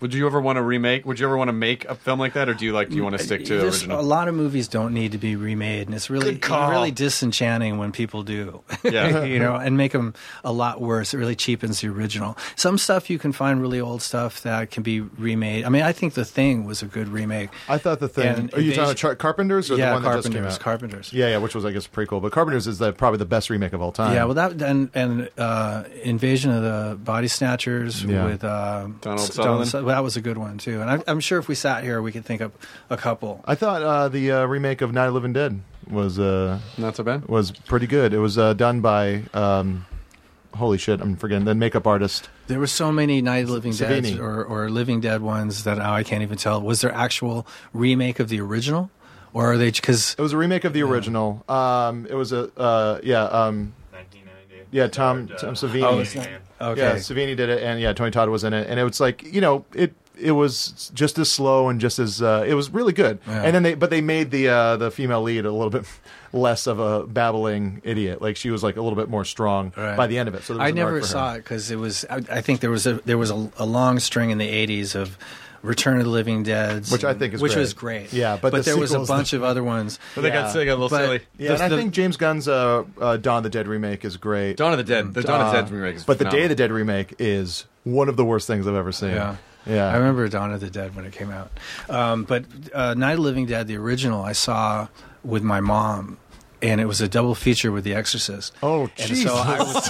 Would you ever want to remake? Would you ever want to make a film like that, or do you like? Do you want to stick to the There's original? A lot of movies don't need to be remade, and it's really Good call. really disenchanting when people do. Yeah. you know, and make them a lot worse. It really cheapens the original. Some stuff you can find really old stuff that can be remade. I mean, I think The Thing was a good remake. I thought The Thing. And Are you talking Invasion- about Char- Carpenters or yeah, the one that Carpenters, just came out? Carpenters. Yeah, yeah, which was I guess a prequel, but Carpenters is the, probably the best remake of all time. Yeah, well, that and and uh, Invasion of the Body Snatchers Yeah. with uh, Donald S- Sutherland. Su- that was a good one too. And I, I'm sure if we sat here, we could think of a couple. I thought uh, the uh, remake of Night of the Living Dead was uh, Not so bad. was pretty good. It was uh, done by um, holy shit, I'm forgetting the makeup artist. There were so many Night of the Living Savini. Dead or, or Living Dead ones that now I can't even tell. Was there actual remake of the original, or are they because It was a remake of the original. Um, it was a uh, yeah um, nineteen ninety. yeah Tom Starred, Tom uh, Savini. Oh, it's not- okay. Yeah, Savini did it, and yeah, Tony Todd was in it, and it was like you know it. It was just as slow and just as uh, it was really good. Yeah. And then they, but they made the uh, the female lead a little bit less of a babbling idiot. Like she was like a little bit more strong Right. by the end of it. So there was I an never arc for saw her. it because it was. I, I think there was a there was a, a long string in the eighties of Return of the Living Dead, Which I think is which great. was great. Yeah, but the there was a sequels- bunch of other ones. But they got, Yeah. they got a little But- silly. Yeah, The- and I the- think James Gunn's uh, uh, Dawn of the Dead remake is great. Dawn of the Dead. The Dawn of the Uh, Dead remake is but the Day of phenomenal. the Dead remake is one of the worst things I've ever seen. Yeah. Yeah. I remember Dawn of the Dead when it came out. Um, but uh, Night of the Living Dead, the original, I saw with my mom, and it was a double feature with The Exorcist. Oh, and Jesus. so I was,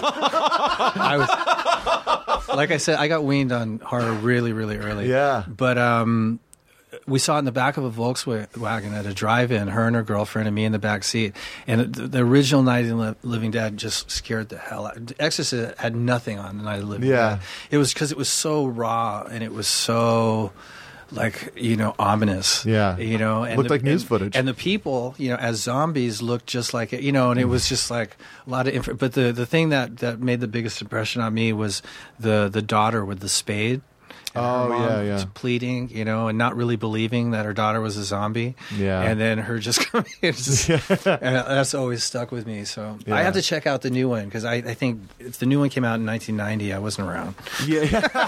I was, like I said, I got weaned on horror really, really early. Yeah. But um, we saw it in the back of a Volkswagen at a drive-in, her and her girlfriend and me in the back seat. And the, the original Night of the Living Dead just scared the hell out. Exorcist had nothing on the Night of the Living Yeah. Dead. It was because it was so raw and it was so, like, you know, ominous. Yeah. You know, and Looked the, like news and- footage. And the people, you know, as zombies looked just like it, you know, and it was just like a lot of inf- But the, the thing that, that made the biggest impression on me was the, the daughter with the spade. And her Oh, mom yeah, yeah. pleading, you know, and not really believing that her daughter was a zombie. Yeah. And then her just coming in. Just, and that's always stuck with me. So Yeah. I have to check out the new one because I, I think if the new one came out in nineteen ninety, I wasn't around. Yeah,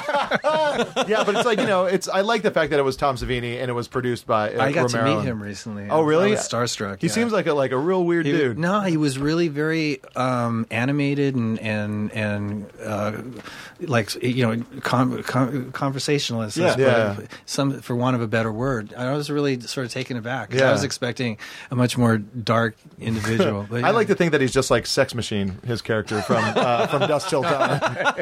yeah, but it's like you know, it's. I like the fact that it was Tom Savini and it was produced by. Uh, I got Romero. to meet him recently. Oh, really? I was starstruck. He yeah. seems like a like a real weird He- dude. No, he was really very um, animated and and and uh, like you know con- con- conversationalist. Yeah. But Yeah. Some, for want of a better word, I was really sort of taken aback. 'Cause Yeah. I was expecting a much more dark individual. But, I like to think that he's just like Sex Machine, his character from uh, from Dusk Till Dawn.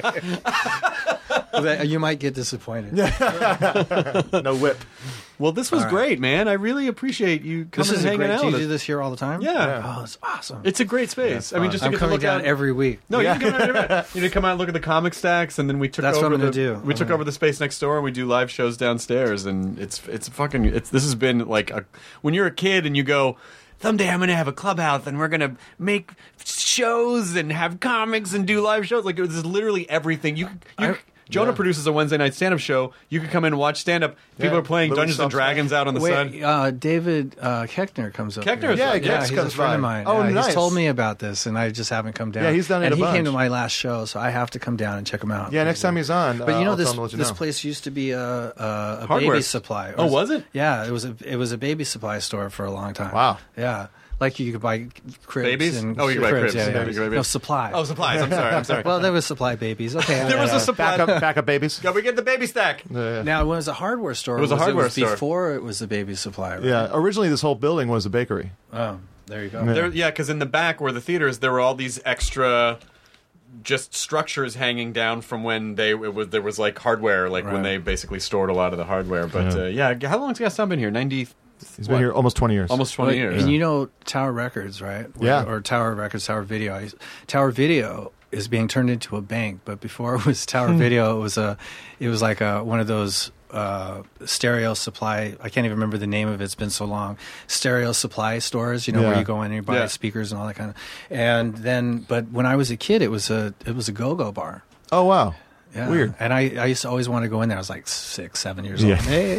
that you might get disappointed. No whip. Well, this was All right. great, man. I really appreciate you coming This is and a hanging great. out Do you with do us. this here all the time? Yeah. Oh, it's awesome. It's a great space. I mean, just to I'm get to coming look down out. every week. No, Yeah. you can come out every night. You need to come out and look at the comic stacks, and then we took That's what over I'm gonna the do. we took Okay. over the space next door, and we do live shows downstairs, and it's it's fucking it's this has been like a when you're a kid and you go. Someday I'm going to have a clubhouse and we're going to make shows and have comics and do live shows. Like, this is literally everything. You, you I- Jonah yeah. produces a Wednesday night stand-up show. You could come in and watch stand-up. People Yeah. are playing Louis Dungeons and Stops Dragons out on the sun. Wait, uh, David uh, Keckner comes up. Keckner here. is Yeah, yeah, Kex he's comes a friend by. of mine. Oh, yeah, nice. He's told me about this, and I just haven't come down. Yeah, he's done it and a he came bunch. to my last show, so I have to come down and check him out. Yeah, next time he's on. But uh, you know, I'll this tell him to let you this know. place used to be a, a, a Hardware. baby supply. It Oh, was it? Yeah, it was a it was a baby supply store for a long time. Wow. Yeah, like you could buy cribs. Babies? And Oh, you buy cribs. Yeah, Yeah, yeah. you buy No babies. supply. Oh, supplies. I'm sorry. I'm sorry. Well, there was supply babies. Okay, There was a supply. Backup, backup babies. Go, we get the baby stack. Yeah. Now it was a hardware store. It was a hardware store. before it was the baby supply. Right? Yeah, originally this whole building was a bakery. Oh, there you go. Yeah. There, yeah, because in the back where the theaters, there were all these extra, just structures hanging down from when they it was there was like hardware, like when Right. they basically stored a lot of the hardware. But Yeah. uh, yeah, how long has Gaston been here? Ninety. He's been here almost twenty years. Almost twenty Well, years. And you know Tower Records, right? Where- Yeah. Or Tower Records, Tower Video. I- Tower Video is being turned into a bank, but before it was Tower Video, it was a, it was like a one of those uh, stereo supply. I can't even remember the name of it. It's been so long. Stereo supply stores, you know, Yeah. where you go in and you buy Yeah. speakers and all that kind of. And then, but when I was a kid, it was a it was a go-go bar. Oh wow. Yeah. Weird. And I, I used to always want to go in there. I was like six, seven years Yeah. old. Hey.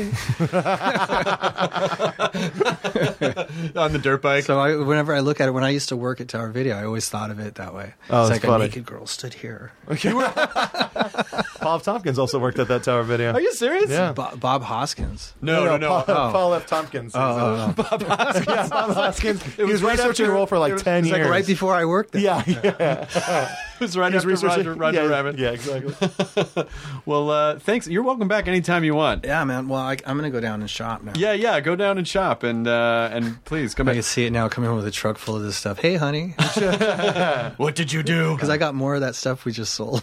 On the dirt bike. So I, whenever I look at it, when I used to work at Tower Video, I always thought of it that way. Oh, it's that's like funny. a naked girl stood here. Paul F. Tompkins also worked at that Tower Video. Are you serious? Yeah. Bo- Bob Hoskins. No, no, no. Paul, Oh. Paul F. Tompkins. Oh, oh, oh. Bob Hoskins. Yeah, Bob Hoskins. He was, was right researching after- the role for like it was- ten It's years. like right before I worked there. Yeah, yeah. It was right He was after researching- Roger, Roger yeah, Rabbit. Yeah, exactly. Well, uh, thanks. You're welcome back anytime you want. Yeah, man. Well, I, I'm going to go down and shop now. Yeah, yeah. Go down and shop, and uh, and please come I back. can see it now coming home with a truck full of this stuff. Hey, honey. What did you do? Because I got more of that stuff we just sold.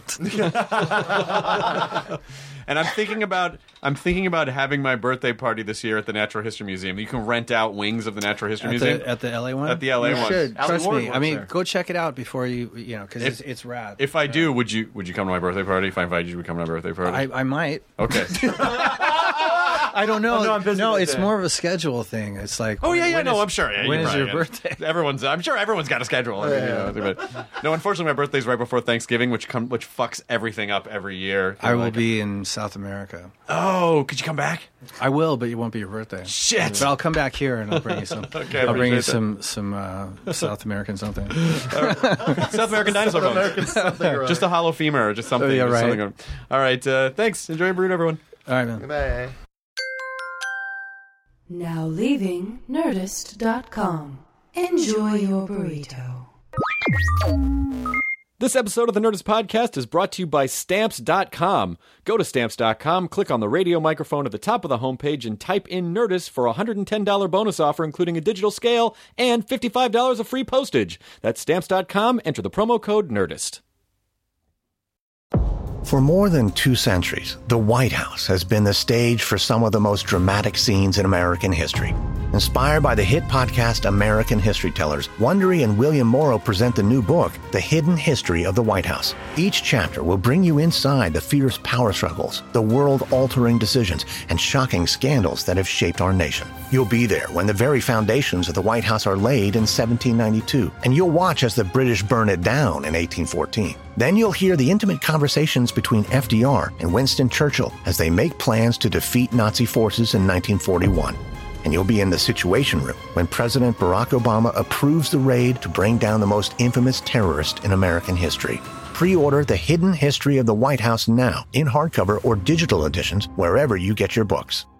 And I'm thinking about I'm thinking about having my birthday party this year at the Natural History Museum. You can rent out wings of the Natural History At Museum the, at the L A one? At the L A you one. should. Alan Trust Ward me. I works mean, there. go check it out before you, you know, because If- it's, it's rad. If I do, would you would you come to my birthday party? If I invited you, would you come to my birthday party? I, I might. Okay. I don't know. Oh, no, I'm busy that it's day. more of a schedule thing. It's like, Oh yeah, yeah. when No, is- I'm sure. Yeah, when you're is right, your yeah. birthday? Everyone's. I'm sure everyone's got a schedule. I mean, you know, but- no, unfortunately, my birthday's right before Thanksgiving, which come which fucks everything up every year. I will Like- be in South America. Oh, could you come back? I will, but it won't be your birthday. Shit. But I'll come back here and I'll bring you some. Okay, I I'll bring you appreciate some some uh, South American something. South American dinosaur bones. Just a hollow femur, or just something. Oh, yeah, just right. something. All right. Uh, thanks. Enjoy your burrito, everyone. All right, man. Bye. Now leaving Nerdist dot com. Enjoy your burrito. This episode of the Nerdist Podcast is brought to you by Stamps dot com. Go to Stamps dot com, click on the radio microphone at the top of the homepage, and type in Nerdist for a one hundred ten dollars bonus offer, including a digital scale and fifty-five dollars of free postage. That's Stamps dot com. Enter the promo code NERDIST. For more than two centuries, the White House has been the stage for some of the most dramatic scenes in American history. Inspired by the hit podcast American History Tellers, Wondery and William Morrow present the new book, The Hidden History of the White House. Each chapter will bring you inside the fierce power struggles, the world-altering decisions, and shocking scandals that have shaped our nation. You'll be there when the very foundations of the White House are laid in seventeen ninety-two, and you'll watch as the British burn it down in eighteen fourteen. Then you'll hear the intimate conversations between F D R and Winston Churchill as they make plans to defeat Nazi forces in nineteen forty-one. And you'll be in the Situation Room when President Barack Obama approves the raid to bring down the most infamous terrorist in American history. Pre-order The Hidden History of the White House now in hardcover or digital editions wherever you get your books.